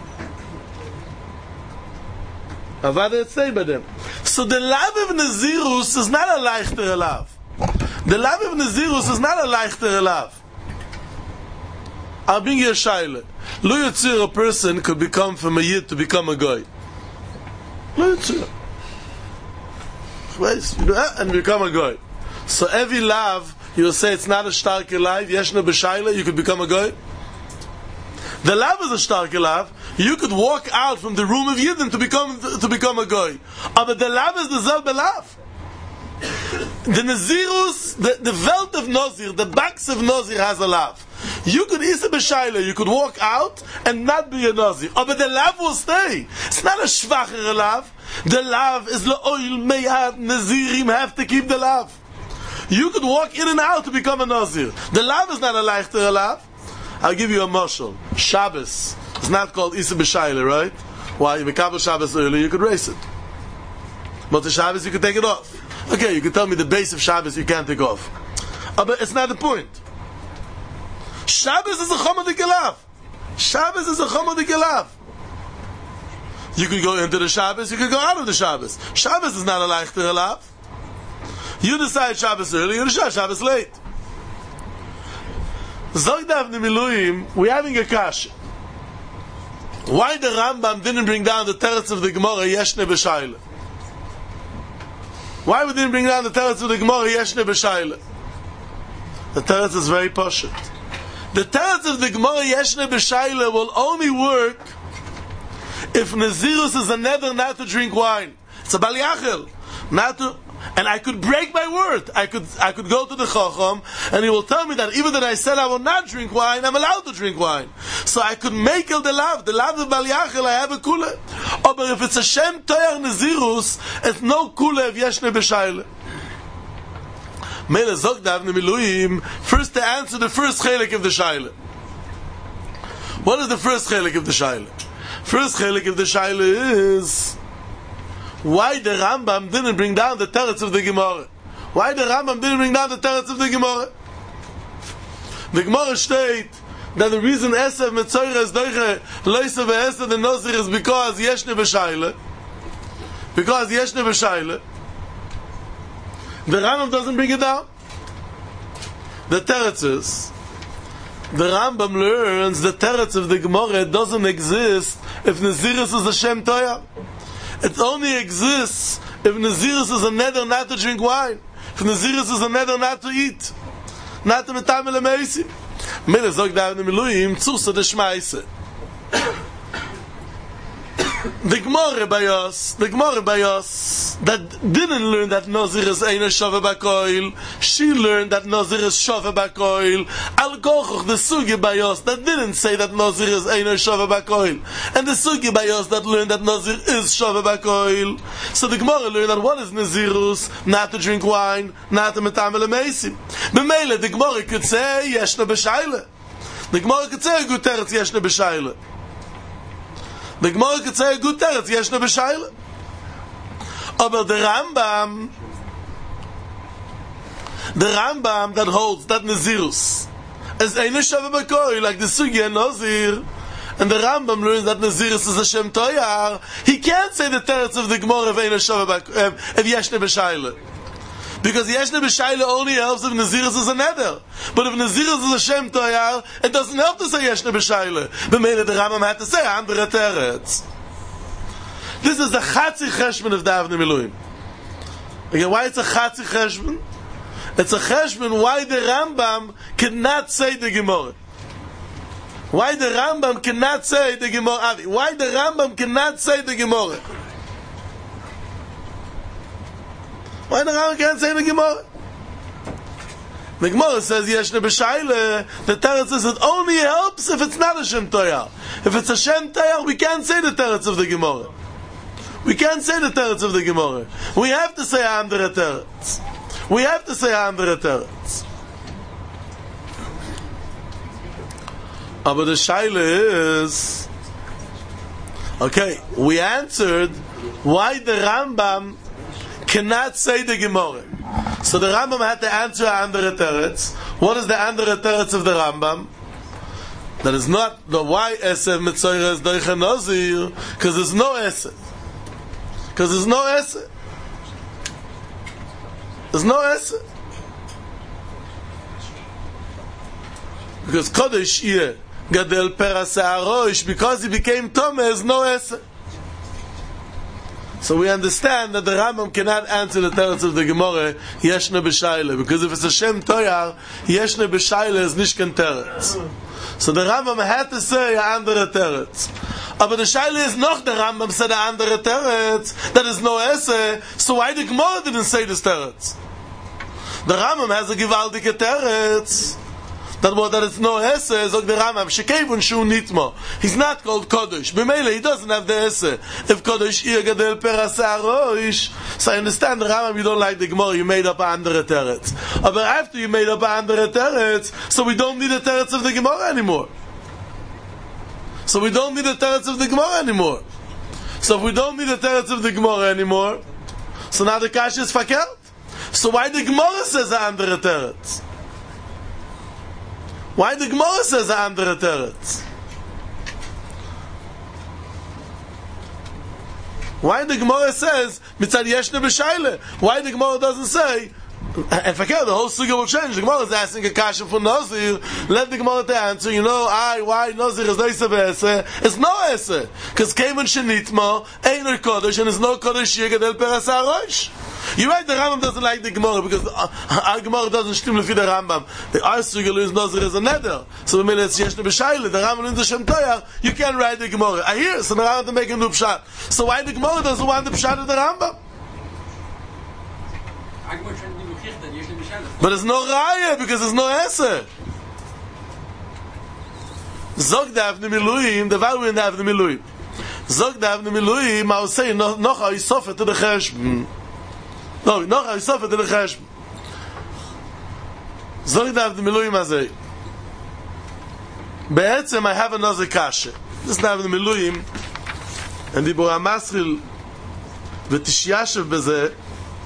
Avada it stayed by them. So the lav of Nazirus is not a leichter lav. The lav of Nazirus is not a leichter lav. I'll bring you a shaila. Lo Yotzir, a person could become from a yid to become a guy. Lo Yotzir. And become a guy. So every lav, you'll say it's not a starke lav, yeshna b'shaila, you could become a guy. The lav is a starke lav. You could walk out from the room of Yidden to become to become a guy. But the lav is the zelbe lav. The Nazirus, the, the Welt of Nazir, the box of Nazir has a lav. You could isa b'shaila, you could walk out and not be a Nazir. But the lav will stay. It's not a shvacher lav. The lav is le'oil meyad. Nazirim have to keep the lav. You could walk in and out to become a Nazir. The lav is not a leichter lav. I'll give you a mashal. Shabbos is not called isa b'shaila, right? Why? You become Shabbos early, you could race it. But the Shabbos, you could take it off. Okay, you can tell me the base of Shabbos you can't take off. Uh, but it's not the point. Shabbos is a chomah d'gelav. Shabbos is a chomah d'gelav. You could go into the Shabbos, you could go out of the Shabbos. Shabbos is not a leichter elav. You decide Shabbos early, you decide Shabbos late. Zog da Avnei Miluim, we're having a kash. Why the Rambam didn't bring down the teretz of the Gemara Yeshne b'Shayle? Why we didn't bring down the teretz of the Gemara Yeshne b'Shayle? The teretz is very poshut. The teretz of the Gemara Yeshne b'Shayle will only work if Nazirus is a nether not to drink wine. It's a Bal Yachel, not to. And I could break my word. I could I could go to the Chacham and he will tell me that even that I said I will not drink wine, I'm allowed to drink wine. So I could make el the lav. The lav of Bal Yachel, I have a kule. Oh, but if it's a Shem Toyach Nazirus, it's no kule of Yeshne b'Shayle. Mele Zog da Avnei Miluim, first to answer the first chelik of the Shayle. What is the first chelik of the Shayle? First chelik of the Shayle is why the Rambam didn't bring down the teretz of the Gemara. Why the Rambam didn't bring down the teretz of the Gemara? The Gemara state that the reason Esav Metzoyra is doiche Loisa ve'Esav the Nazir is because Yeshne b'Shayle. Because Yeshne b'Shayle. The Rambam doesn't bring it down. The teretz is the Rambam learns the teretz of the Gemara doesn't exist if Nazirus is a Shem Toya. It only exists if Nazirus is a neder not to drink wine. If Nazirus is a neder not to eat. Not to metam el meisi. Mele zog da Avnei Miluim tzusa de shmaise. The Gemara by us, the Gemara by us, that didn't learn that Nazir is Eino Shove Bakoil, she learned that Nazir is Shove Bakoil. Al Kochoch, the Sugi by us, that didn't say that Nazir is Eino Shove Bakoil. And the Sugi by us that learned that Nazir is Shove Bakoil. So the Gemara learned that what is Nazirus? Not to drink wine, not to metam el meisi. B'meile, the Gemara could say, Yeshne b'Shayle. The Gemara could say, good teretz, Yeshne b'Shayle. The Gemara could say a good teretz, Yeshne b'Shayle. But the Rambam, the Rambam that holds that Nazirus is Eino Shove Bakoil, like the Sugya Nazir, and the Rambam learns that Nazirus is a Shem Toyar, he can't say the teretz of the Gemara of Eino Shove Bakoil, of Yeshne b'Shayle. Because Yeshne b'Shayle only helps if Nazirus is a neder. But if Nazirus is a Shem Toyar, it doesn't help to say Yeshne b'Shayle. B'meile the Rambam had to say andere teretz. This is the Chatzi Cheshbon of the Avnei Miluim. Again, why it's a Chatzi Cheshbon? It's a Cheshbon why the Rambam cannot say the Gemara. Why the Rambam cannot say the Gemara. Why the Rambam cannot say the Gemara. Why the Rambam can't say the Gemara? The Gemara says Yeshne b'Shayle. The teretz says it only helps if it's not a Shem Toyar. If it's a Shem Toyar, we can't say the teretz of the Gemara. We can't say the teretz of the Gemara. We have to say andere teretz. We have to say andere teretz. But the shaila is, okay, we answered why the Rambam cannot say the Gemara. So the Rambam had to answer andere teretz. What is the andere teretz of the Rambam? That is not the why esev mitzoyra is doicha nazir, because there's no esev. Because there's no esev. There's no esev. Because kodesh yeh gadel peras ha'arosh, because he became Tomeh, there's no esev. So we understand that the Rambam cannot answer the teretz of the Gemara, Yeshne b'shayle, because if it's a Shem Toyar, Yeshne b'shayle is nishkan teretz. So the Rambam had to say a andere teretz. But the shayle is noch the Rambam said a andere teretz, that is no esse, so why the Gemara didn't say this teretz? The Rambam has a gewaltige teretz. That what that it's no esse, zog the Rambam, shekevun shu nitmo. He's not called Kodesh. B'meile, he doesn't have the esse. If Kodesh ir gadel peras ha'arosh. So I understand the Rambam, you don't like the Gemara, you made up a andere teretz. But after you made up a andere teretz, so we don't need a teretz of the Gemara anymore. So we don't need a teretz of the Gemara anymore. So if we don't need a teretz of the Gemara anymore, so now the kasha is verkehrt. So why the Gemara says a andere teretz? Why the Gemara says a andere teretz? Why the Gemara says mitzad yeshne b'shayle? Why the Gemara doesn't say? And forget the whole sugya will change. The Gemara is asking a kasha for Nazir. Let the Gemara to answer. You know, I why Nazir is noise v'ese? It's no ese because keiman shenitma ain't a kodesh and it's no kodesh yegedel peras ha'arosh. You're right, the Rambam doesn't like the Gemara because our Gemara doesn't stim lefi the Rambam. The our sugya is Nazir is a neder. So we mean it's yeshne b'shayle. The Rambam in the Shem Toyar, you can't write the Gemara. I hear so the Rambam to make a new pshat. So why the Gemara doesn't want the pshat of the Rambam? But there's no raya because there's no esse. Zog da avne miluim, the value in the avne miluim. Zog da avne miluim, I'll say noch a isofa to the cheshbon. No, noch a isofa to the cheshbon. Zog da avne miluim azay. Be'etzem I have another kasha. This is avne miluim, and the Bora Masril v'tishyashev bezeh,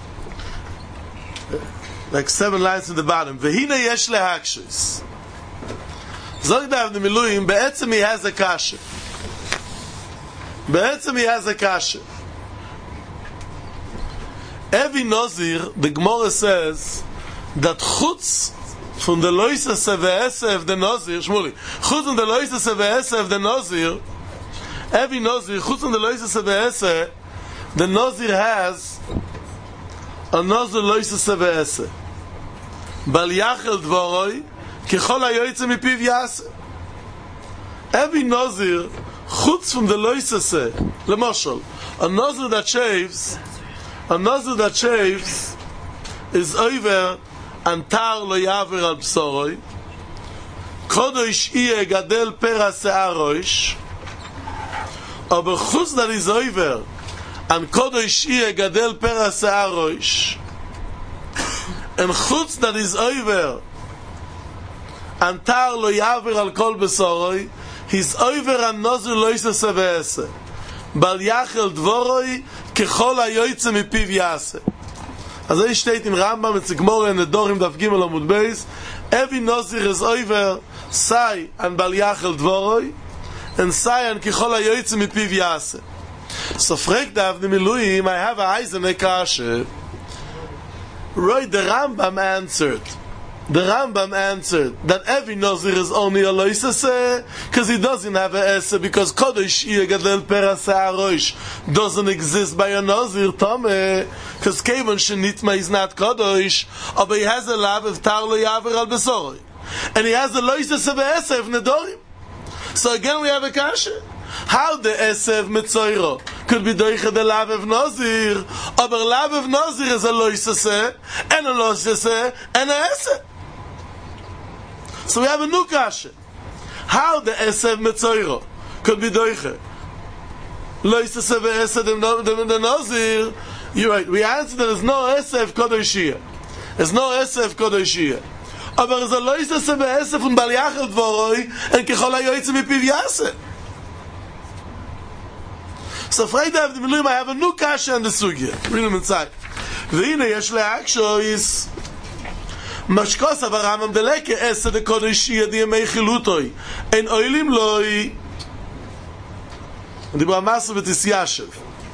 like seven lines in the bottom. Vehina yesh lehakshus. Zog da avne miluim, be'etzem he has a kasha. Be'etzem he has a kasha. Every Nazir, the Gemara says, that chutz from the loisa seve'ese of the Nazir, Shmuli, chutz from the loisa seve'ese of the Nazir, every Nazir, chutz from the loisa seve'ese, the Nazir has a Nazir loisa seve'ese. Bal yachel dvoroi, kechol hayoytze mipiv yaseh. Every Nazir, chutz from the loisa se, lemoshel, a Nazir that shaves, a Nazir that shaves is over and tar lo yaver al bsoroi, kodosh iye gadel peras ha'arosh, aber chutz that is over and kodosh iye gadel peras ha'arosh, and chutz that is over and tar lo yaver al kol besoroi, he's over and Nazir lo yisa seve'ese. Bal yachel dvoroi kechol hayoytze mipiv yaseh. As I state in Rambam, it's a Gemara in the Dorim Daf Gimel Amud Beis, every Nazir is over Sai and Bal yachel dvoroi, and Sai and kechol hayoytze mipiv yaseh. So frek da avne miluim, I have a eisene kashe. Right, the Rambam answered. The Rambam answered that every Nazir is only a loisase because he doesn't have a esse, because Kodesh Iye Gadel Peras Ha'arosh doesn't exist by a Nazir Tomeh, because Kevon Shenitma is not Kodesh, but he has a lav of Tar Lo Yaver Al Besoroi, and he has a loisase of esse of Nedorim. So again we have a kasha. How the esse of Mitzoiro could be doiche the lav of Nazir, but lav of Nazir is a loisase and a loisase and a esse. So we have a new kasha. How the Esev Metzoiro could be doiche? loisase ve'eseh the Nazir, you're right. We answered that there's no esef kodeshiyah. There's no esef kodeshiyah. Aber es loisase ve'eseh von Bal Yachal dvoroi and kechol hayoytze mipiv yaseh. So afraid of the Miluim, I have a new kasha on the sugya. Read them inside. V'hine yesh le'aksho is Mashkos Avraham Deleke Esed the Kodeshiyah the Yemei Chilutoi En Oilim Loi and the Bamasu V'tis Yashev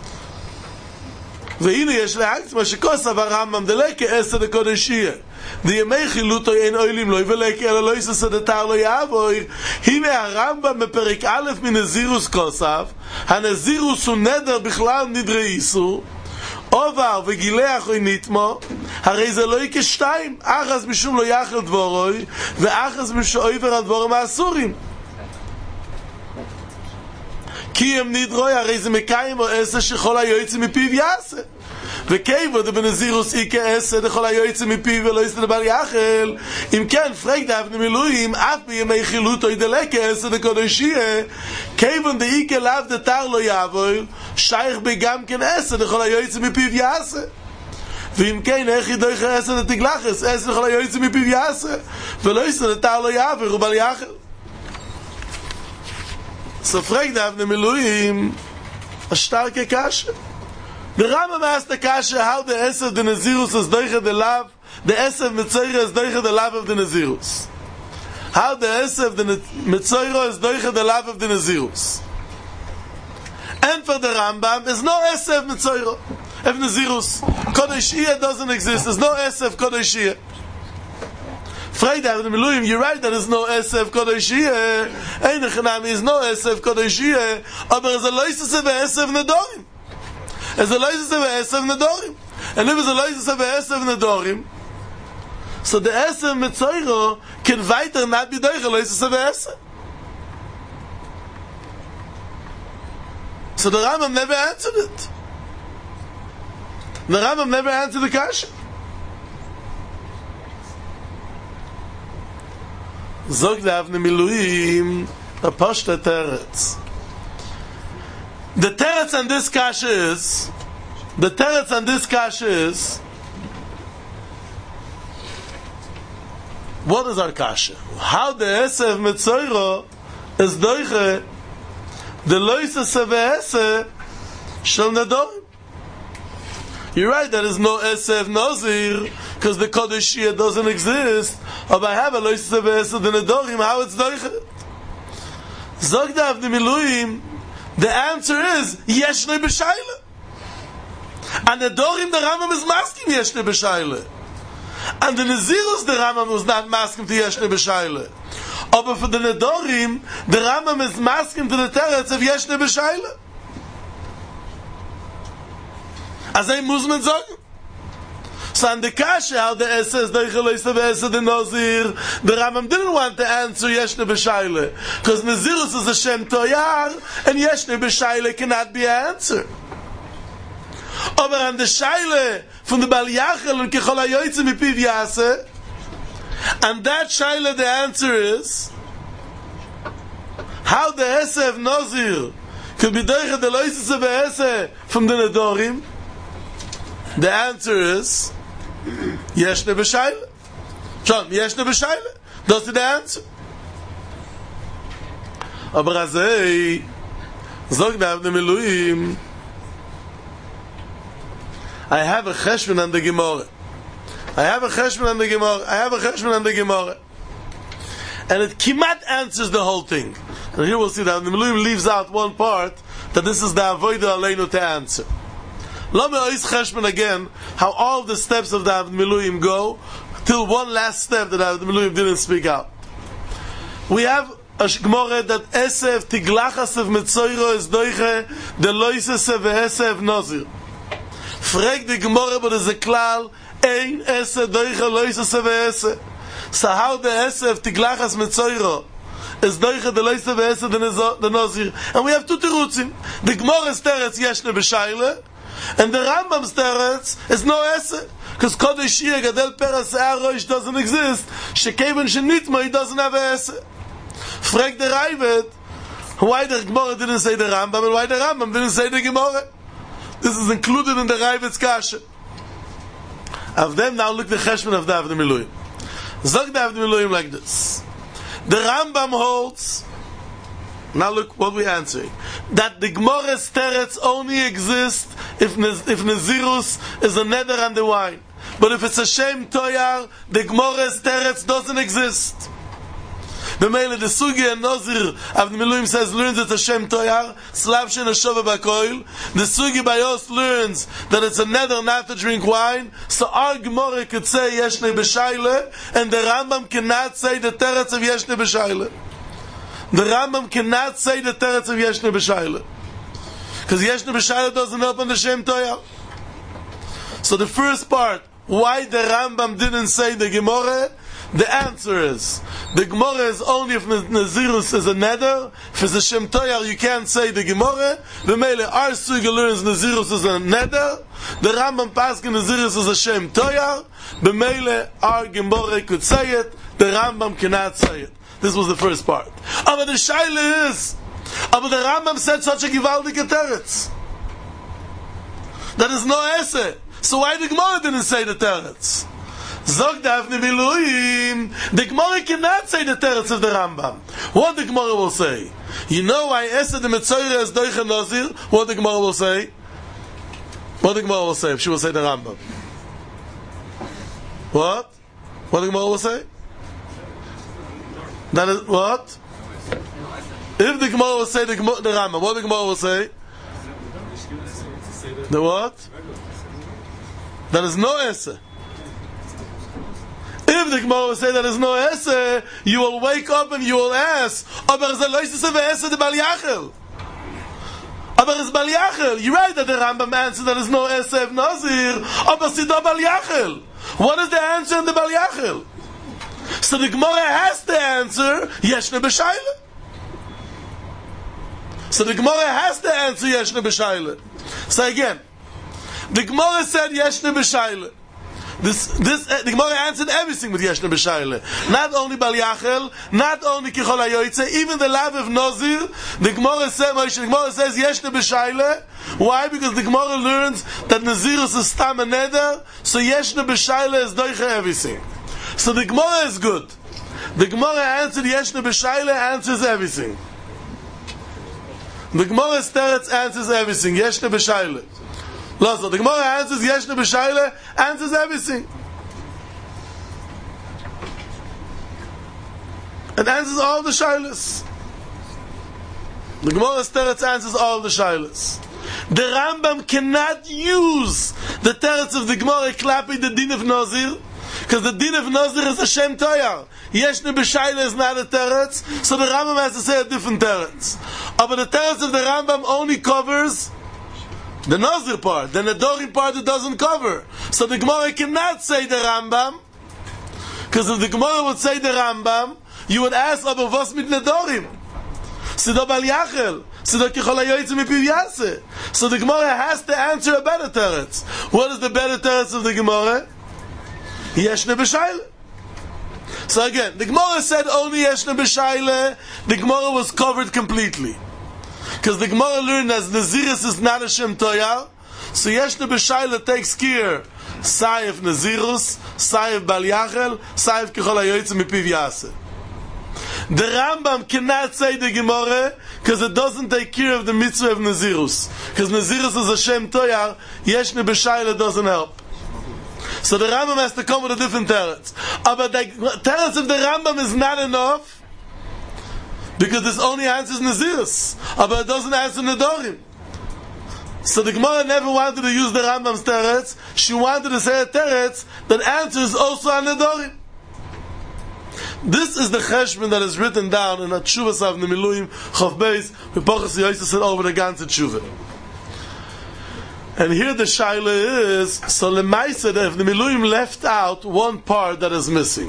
V'hine yesh le'aksho Mashkos Avraham Deleke Esed the Kodeshiyah the Yemei Chilutoi En Oilim Loi V'leke Ela Lois Sedetar Lo Yavoir Hine HaRambam Meperik Aleph Min Nezirus Kosav HaNezirus Hu Neder Bichlal Nidre Isu Ovar v'gileach oy nitmo, harei ze lo ike shtayim, achas mishum lo yachel dvoroi, ve'achas mishum oiver advorim ha'asurim. Ki em nidroi, harei ze mekayim o ese shechol hayoytze mipiv yase. וכיבוד בנזירוס איקה עשד יכול היועצה מפיו ולא יסתד בל יחל אם כן פרק דאבני מילואים אף בימי חילותו ידלק עשד הקודשיה כיבוד דאיקה לאו דתר לא יעבור שייך בגם כן עשד יכול היועצה מפיו יעשה ואם כן איך ידויך עשד התגלחס עשד יכול היועצה מפיו יעשה ולא יסתד דתר לא יעבור ובל יחל ספרק דאבני מילואים השטר כקשה The Rambam asked the kasha how the Esav the Nazirus is doicha the love, the Esav Mitzoira is doicha the love of the Nazirus. How the Esav the Mitzoira is doicha the love of the Nazirus. And for the Rambam, there's no Esav Mitzoira of Nazirus. Kodeshiyah doesn't exist. There's no Esav Kodeshiyah. Freida of the Miluim, you're right that there's no Esav Kodeshiyah. Ein Echanami is no Esav Kodeshiyah. But there's a loises of Esav Nedorim. As a loises of Esav Nedorim. And if it's a loises of Esav Nedorim, so the Esav Mitzoiro can weiter not be doicha loises of Esav. So the Rambam never answered it. The Rambam never answered the kasha. Zog Avnei Miluim a Pashta Teretz. The teretz on this kasha is, the teretz on this kasha is, what is our kasha? How the Esav Mitzoiro is doiche the loises of Esav shel Nedorim. You're right, there is no Esav Nazir, because the Kodeshiyah doesn't exist, but I have a loises of Esav the Nedorim, how it's doiche? Zog Avnei Miluim, the answer is Yeshnei B'Shaila. And the Dorim, the Rambam is masking Yeshnei B'Shaila. And the Nazirus, the Rambam was not masking to Yeshnei B'Shaila. But for the Nedorim, the Rambam is masking to the Teretz of Yeshnei B'Shaila. As I Muslim sagen. So on the Kasha, how the Esav is doicha loisav Esav the Nazir, the Rambam didn't want to answer Yeshnei B'Shaila, because Nazirus is a Shem Toyar, and Yeshnei B'Shaila cannot be an answer. But on the Shaila from the Bal Yachal and Kechol HaYoytze Mipiv Yaseh, and that Shaila the answer is how the Esav Nazir could be doicha the loisav Esav from the Nedorim. The answer is Yeshnei B'Shaila. John, Yeshnei B'Shaila. That's the answer. Aber azei, zog Avnei Miluim, I have a cheshbon on the Gemara. I have a cheshbon on the Gemara. I have a cheshbon on the Gemara. And it kimat answers the whole thing. And here we'll see that Avnei Miluim leaves out one part, that this is the avodah aleinu to answer. Let me ois cheshbon again, how all the steps of the Avnei Miluim go, till one last step that Avnei Miluim didn't speak out. We have a Gemara that Esav tiglachas of Mitzoiro is doiche the loises of Esav Nazir. Frag the Gemara, but as a klal, ein Esav doiche loises of Esav. So how the Esav tiglachas Mitzoiro is doiche the loises of Esav the Nazir? And we have two terutzim. The Gemara's teretz Yeshnei B'Shaila, and the Rambam's teretz is no Esav, because Kodeshiyah Gadel Peras Arosh doesn't exist. Shekevin Shenitma, he doesn't have a Esav. Frag the Raivet, Why the Gemara didn't say the Rambam, and why the Rambam didn't say the Gemara? This is included in the Ravid's Kasha. Of them, now look the Cheshman of the Avnei Miluim. Zog the Avnei Miluim like this. The Rambam holds, now look what we're answering, that the Gemara's teretz only exists if, if Nazirus is a neder on the wine. But if it's a Shem Toyar, the Gemara's teretz doesn't exist. The Mele, the Sugi and Nazir, Avnei Miluim says, learns it's a Shem Toyar, Slav Shen Ashova Bakoil. The Sugi Bayos learns that it's a neder not to drink wine. So our Gemara could say Yeshne B'Shayle, and the Rambam cannot say the teretz of Yeshne B'Shayle. The Rambam cannot say the teretz of Yeshne B'Shayle, because Yeshne B'Shayle doesn't help on the Shem Toyar. So the first part, why the Rambam didn't say the Gemara, the answer is, the Gemara is only if Nazirus is a neder. If it's a Shem Toyar, you can't say the Gemara. The Mele, our Suga learns Nazirus is a neder. The Rambam Paskin Nazirus is a Shem Toyar. The Mele, our Gemara could say it. The Rambam cannot say it. This was the first part. But the Shaila is, but the Rambam said such a Givaldige teretz. That is no essay. So why the Gemara didn't say the teretz? Zog the Avnei Miluim, the Gemara cannot say the teretz of the Rambam. What the Gemara will say? You know why Esed the Metzoyre is Doiche Nazir? What the Gemara will say? What the Gemara will say if she will say the Rambam? What? What the Gemara will say? That is what? If the Gemara will say the, the Rambam, what the Gemara will say? The what? That is no Esed. If the Gemara will say that is no Eseh, you will wake up and you will ask, Aber is Bal Yachel. Aber is Bal Yachel. You write that the Rambam answered that is no Eseh of Nazir, Aber Sida Bal Yachel. What is the answer in the Bal Yachel? So the Gemara has to answer, Yeshne B'Shayle. So the Gemara has to answer Yeshne B'Shayle. So again, the Gemara said Yeshne B'Shayle. This, this, uh, the Gemara answered everything with Yeshne B'Shayle. Not only Bal Yachel, not only Kichol HaYoytze, even the love of Nazir, the Gemara says, the Gemara says Yeshne B'Shayle. Why? Because the Gemara learns that Nazirus is Stam and Neder, so Yeshne B'Shayle is Doiche everything. So the Gemara is good. The Gemara answered Yeshne B'Shayle, answers everything. The Gemara's teretz answers everything. Yeshne B'Shayle. Listen, the Gemara answers Yeshne B'Shayle, answers everything. It answers all the shaylas. The Gemara's teretz answers all the shaylas. The Rambam cannot use the teretz of the Gemara clapping the din of Nazir, because the din of Nazir is a Shem Toyar. Yeshne B'Shayle is not a teretz, so the Rambam has to say a different teretz. But the teretz of the Rambam only covers the Nazir part, the Nedorim part it doesn't cover. So the Gemara cannot say the Rambam, because if the Gemara would say the Rambam, you would ask, aber was mit Nedorim? Sido Bal Yachel, Sido Kichol HaYoytze Mipiv Yaseh. So the Gemara has to answer a better teretz. What is the better teretz of the Gemara? Yeshne B'Shayle. So again, the Gemara said only Yeshne B'Shayle, the Gemara was covered completely. Because the Gemara learned as Nazirus is not a Shem Toyar, so Yeshne B'Shayle takes care. Saif Nazirus, Saif Bal Yachel, Saif Kichol HaYoytze Mipiv Yaseh. The Rambam cannot say the Gemara because it doesn't take care of the mitzvah of Nazirus. Because Nazirus is a Shem Toyar, Yeshne B'Shayle doesn't help. So the Rambam has to come with a different teretz. But the teretz of the Rambam is not enough, because this only answers Nazirus, but it doesn't answer Nedorim. So the Gemara never wanted to use the Rambam's teretz. She wanted to say a teretz that answers also on Nedorim. This is the cheshbon that is written down in a Tshuvas Avnei Miluim Chof Beis V'Pochas Yoytze said over the ganze Tshuva. And here the shaila is, so Lemaisa, if the Miluim left out one part that is missing.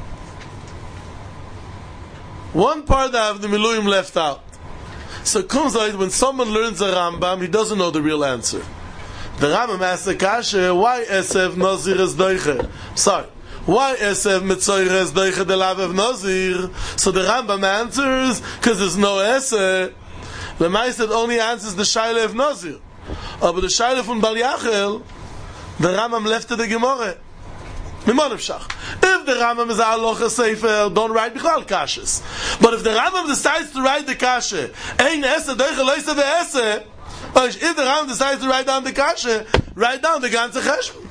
One part that the Miluim left out. So it comes out when someone learns a Rambam, he doesn't know the real answer. The Rambam asks the kasha, why Esev Nazir is Doiche? Sorry. Why Esev Mitzoyres Doiche de Lav of Nazir? So the Rambam answers, because there's no Esev. The Meister only answers the Shaila of Nazir. But the Shaila from Bal Yachel, the Rambam left to the Gemara. If the Rambam is a halacha sefer, don't write Bichlal Kashas. But if the Rambam decides to write the Kasha, Ein Esev Doiche Loise Ve'esev, if the Rambam decides to write down the Kasha, write down the ganze Cheshbon.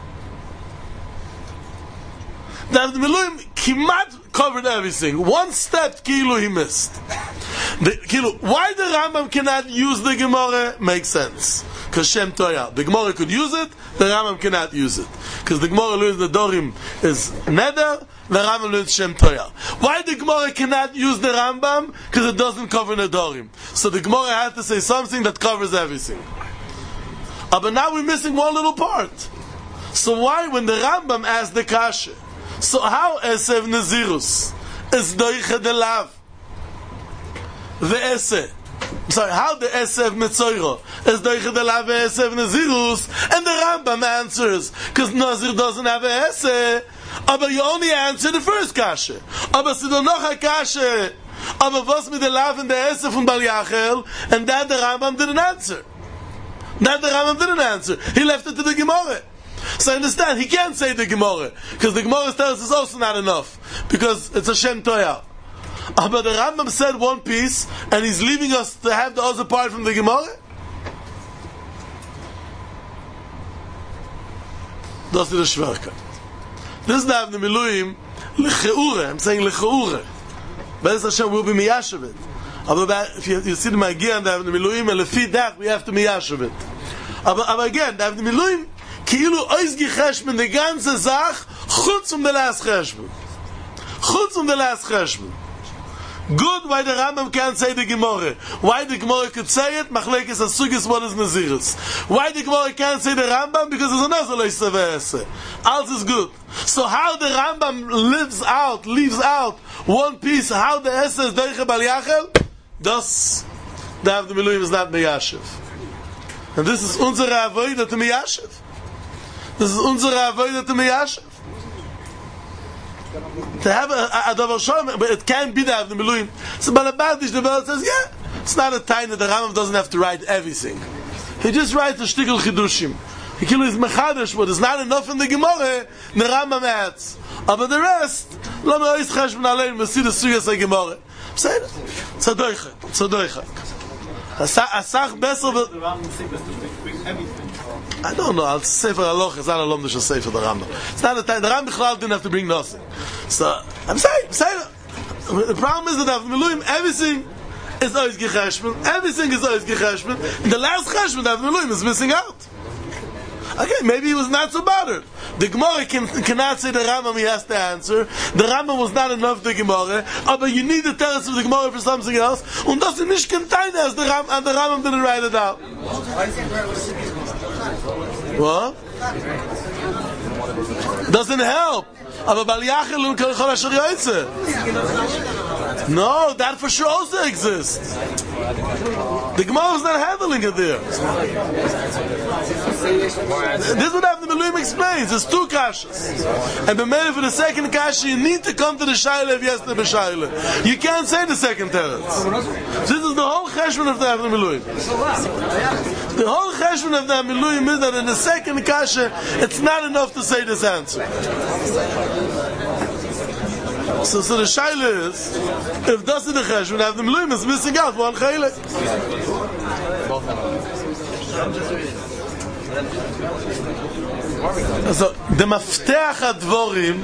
That the Miluim kimat covered everything. One step, Kilu, he missed. The, Kilu, why the Rambam cannot use the Gemara makes sense. Because Shem Toya. The Gemara could use it, the Rambam cannot use it. Because the Gemara learns the Dorim is Neder, the Rambam learns Shem Toya. Why the Gemara cannot use the Rambam? Because it doesn't cover the Dorim. So the Gemara has to say something that covers everything. Uh, but now we're missing one little part. So why, when the Rambam asked the Kasha, so how Esev Nazirus is Doiche de Lav Ve'ese? Sorry, how the Esev Mitzoyro is Doiche de Lav Ve'esev Nazirus? And the Rambam answers, because Nazir doesn't have a Ese. Aber you only answer the first Kasha. Aber si do noch a Kasha. Aber was mit the Lav and the Ese from Bal Yachel? And that the Rambam didn't answer. That the Rambam didn't answer. He left it to the Gemara. So I understand, he can't say the Gemara, because the Gemara tells us also not enough, because it's a Shem Toya. Uh, but the Rambam said one piece, and he's leaving us to have the other part from the Gemara? Das ist die Schwierigkeit. This is the Avnei Miluim, L'cheure, I'm saying L'cheure. Be'ez Hashem will be Miyashav it. But if you, you see the Magia and the Avnei Miluim, and Lefi that, we have to Miyashav it. But again, the Avnei Miluim, כאילו ois gecheshben the ganze Sach chutz um the last cheshben. Chutz um the last cheshben. Good, why the Rambam can't say the Gemara. Why the Gemara could say it, machlekes asugis what is Naziris. Why the Gemara can't say the Rambam? Because there's another loise ve'ese. Alles is good. So how the Rambam lives out, leaves out one piece, how the Ese is Doiche Bal Yachel, das, the Avnei Miluim is not Meyashiv. And this is unsere Avodah to Meyashiv. This is unsere Avodah to Meyashiv. To have a, a, a Davar Shalom, but it can't be the Avnei Miluim. So Balabadish, the Bell says, yeah, it's not a time that the Rambam doesn't have to write everything. He just writes a shtickle chidushim. He kills his mechadish, but there's not enough in the Gemara, the Rambam adds. But the rest, lo me ois cheshben alein, we see the suyas a Gemara. Say it. Tzadoicha. Tzadoicha. Asach besser, but I don't know. I'll say for Aloch, it's not a lom that should say for the Rambam. It's not a time. The Rambam didn't have to bring nothing. So, I'm saying, I'm saying, the problem is that Avnei Miluim, everything is always gecheshben. Everything is always gecheshben. The last cheshben, Avnei Miluim is missing out. Okay, maybe he was not so bothered. The Gemara can, cannot say the Rambam he has to answer. The Rambam was not enough the Gemara. But you need to tell us of the Gemara for something else. Und das ist nicht contained as the Rambam, and the Rambam didn't write it out. What? Doesn't help. Aber Bal Yachel und Kol Asher Yoytze. No, that for sure also exists. The Gemara is not handling it there. This is what Avnei Miluim explains. There's two kashas. And the man for the second kasha, you need to come to the Shaila if yes to the Shaila. You can't say the second teretz. This is the whole cheshbon of the Avnei Miluim. The whole cheshbon of the Avnei Miluim is that in the second kasha, it's not enough to say this answer. So, so the Shaila is, if that's in the cheshbon, Avnei Miluim is missing out one chaylik. So, the mafteach advorim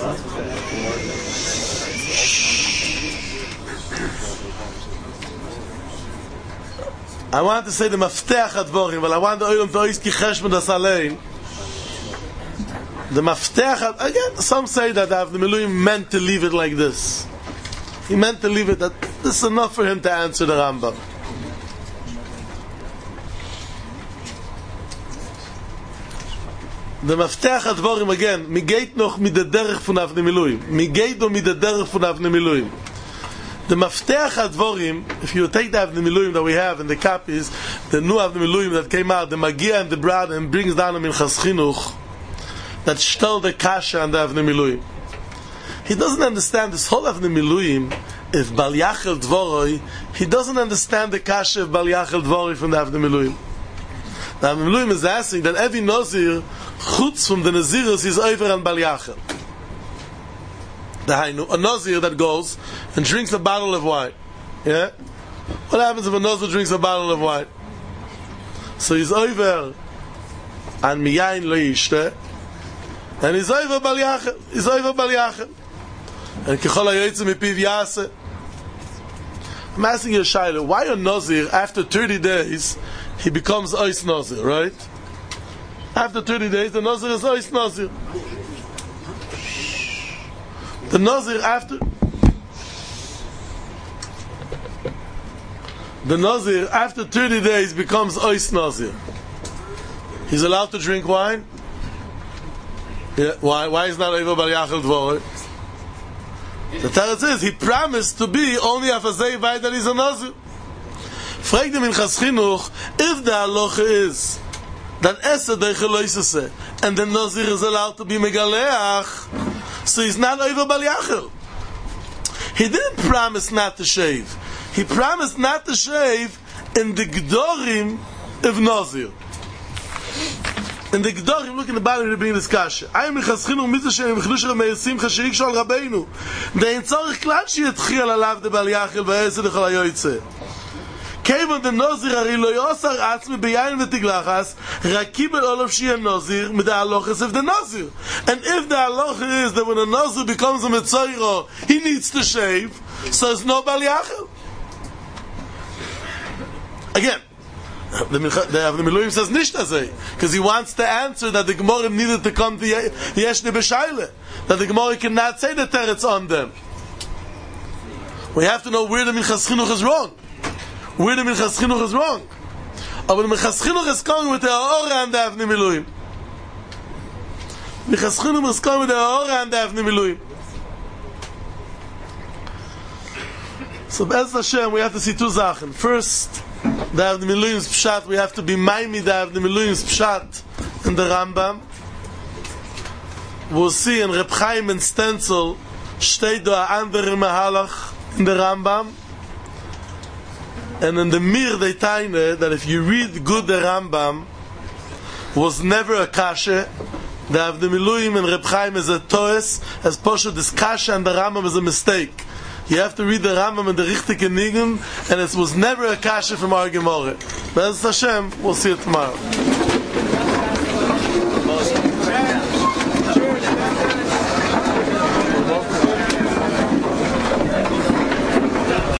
I want to say the mafteach advorim, but I want the oilum to oiski cheshbon das alein. The mafteach, again, some say that Avnei Miluim meant to leave it like this. He meant to leave it that this is enough for him to answer the Rambam. The mafteach advorim again, mi geht noch mit der derech von Avnei Miluim. Mi geht noch mit der derech von Avnei Miluim. The mafteach advorim, if you take the Avnei Miluim that we have in the copies, the new Avnei Miluim that came out, the Magia and the Brad, and brings down them in Chas Chinuch, that stole the kasha and the Avnei Miluim. He doesn't understand this whole Avnei Miluim. If Bal Yachel Dvoroi, he doesn't understand the kasha of Bal Yachel Dvoroi from the Avnei Miluim. The Avnei Miluim is asking that every Nazir, chutz from the Nazirus, is over on Bal Yachel. The Hainu, a Nazir that goes and drinks a bottle of wine. Yeah? What happens if a Nazir drinks a bottle of wine? So he's over on Miyain Lo Yishte, and he's over Bal Yachel. He's over Bal Yachel. And Kechol HaYotzeh Mipiv Yaseh. I'm asking you a shayla, why a Nazir, after thirty days, he becomes Ois Nazir, right? After thirty days, the Nazir is Ois Nazir. The Nazir after the Nazir after thirty days becomes Ois Nazir. He's allowed to drink wine? Yeah. Why? Why is not over Bal Yachel Dvoroi? The Torah says he promised to be only after by that he's a Nazir. Frag the Minchas Chinuch, if the halacha is that Esed Deichel Lo Yisaseh and the Nazir is allowed to be Megaleach, so he's not over Bal Yachel. He didn't promise not to shave. He promised not to shave in the Gdorim of Nazir. In the Gdorim, look in the bottom of the being discussion. I am Minchas Chinuch mitzvah she'em chidusha me'esim chashirik shal Rabbeinu. Dein tzorich klal sheyetchiel alav de Bal Yachel v'esed Deichel HaYotzeh. Kevon the Nazir ari lo yosar atzmi beyayin v'tiglachas rakibel olav sheyeh Nazir mit the halachas of the Nazir. And if the halacha is that when a Nazir becomes a Metzora, he needs to shave, so it's no Bal Yachel. Again, the Avnei Miluim says nicht azay, because he wants to answer that the Gemara needed to come to Yeshne B'Shayle, that the Gemara cannot say the teretz on them. We have to know where the Minchas Chinuch is wrong. Where the Minchas Chinuch is wrong. But the Minchas Chinuch is coming with the Aora and the Avnei Miluim. Minchas Chinuch is coming with the Aora and the Avnei Miluim. So Be'ez Hashem, we have to see two Sachen. First, the Avnei Miluim's Pshat, we have to be maimi the Avnei Miluim's Pshat in the Rambam. We'll see in Reb Chaim and Stenzel, steht do a andere Mahalach in the Rambam. And in the Mir they taine that if you read good the Rambam, was never a kasha. The Avnei Miluim and Reb Chaim is a toes, as Posha this kasha and the Rambam is a mistake. You have to read the Rambam and the Richtige Nigun, and it was never a kasha from our Gemara. Be'ez Hashem, we'll see it tomorrow.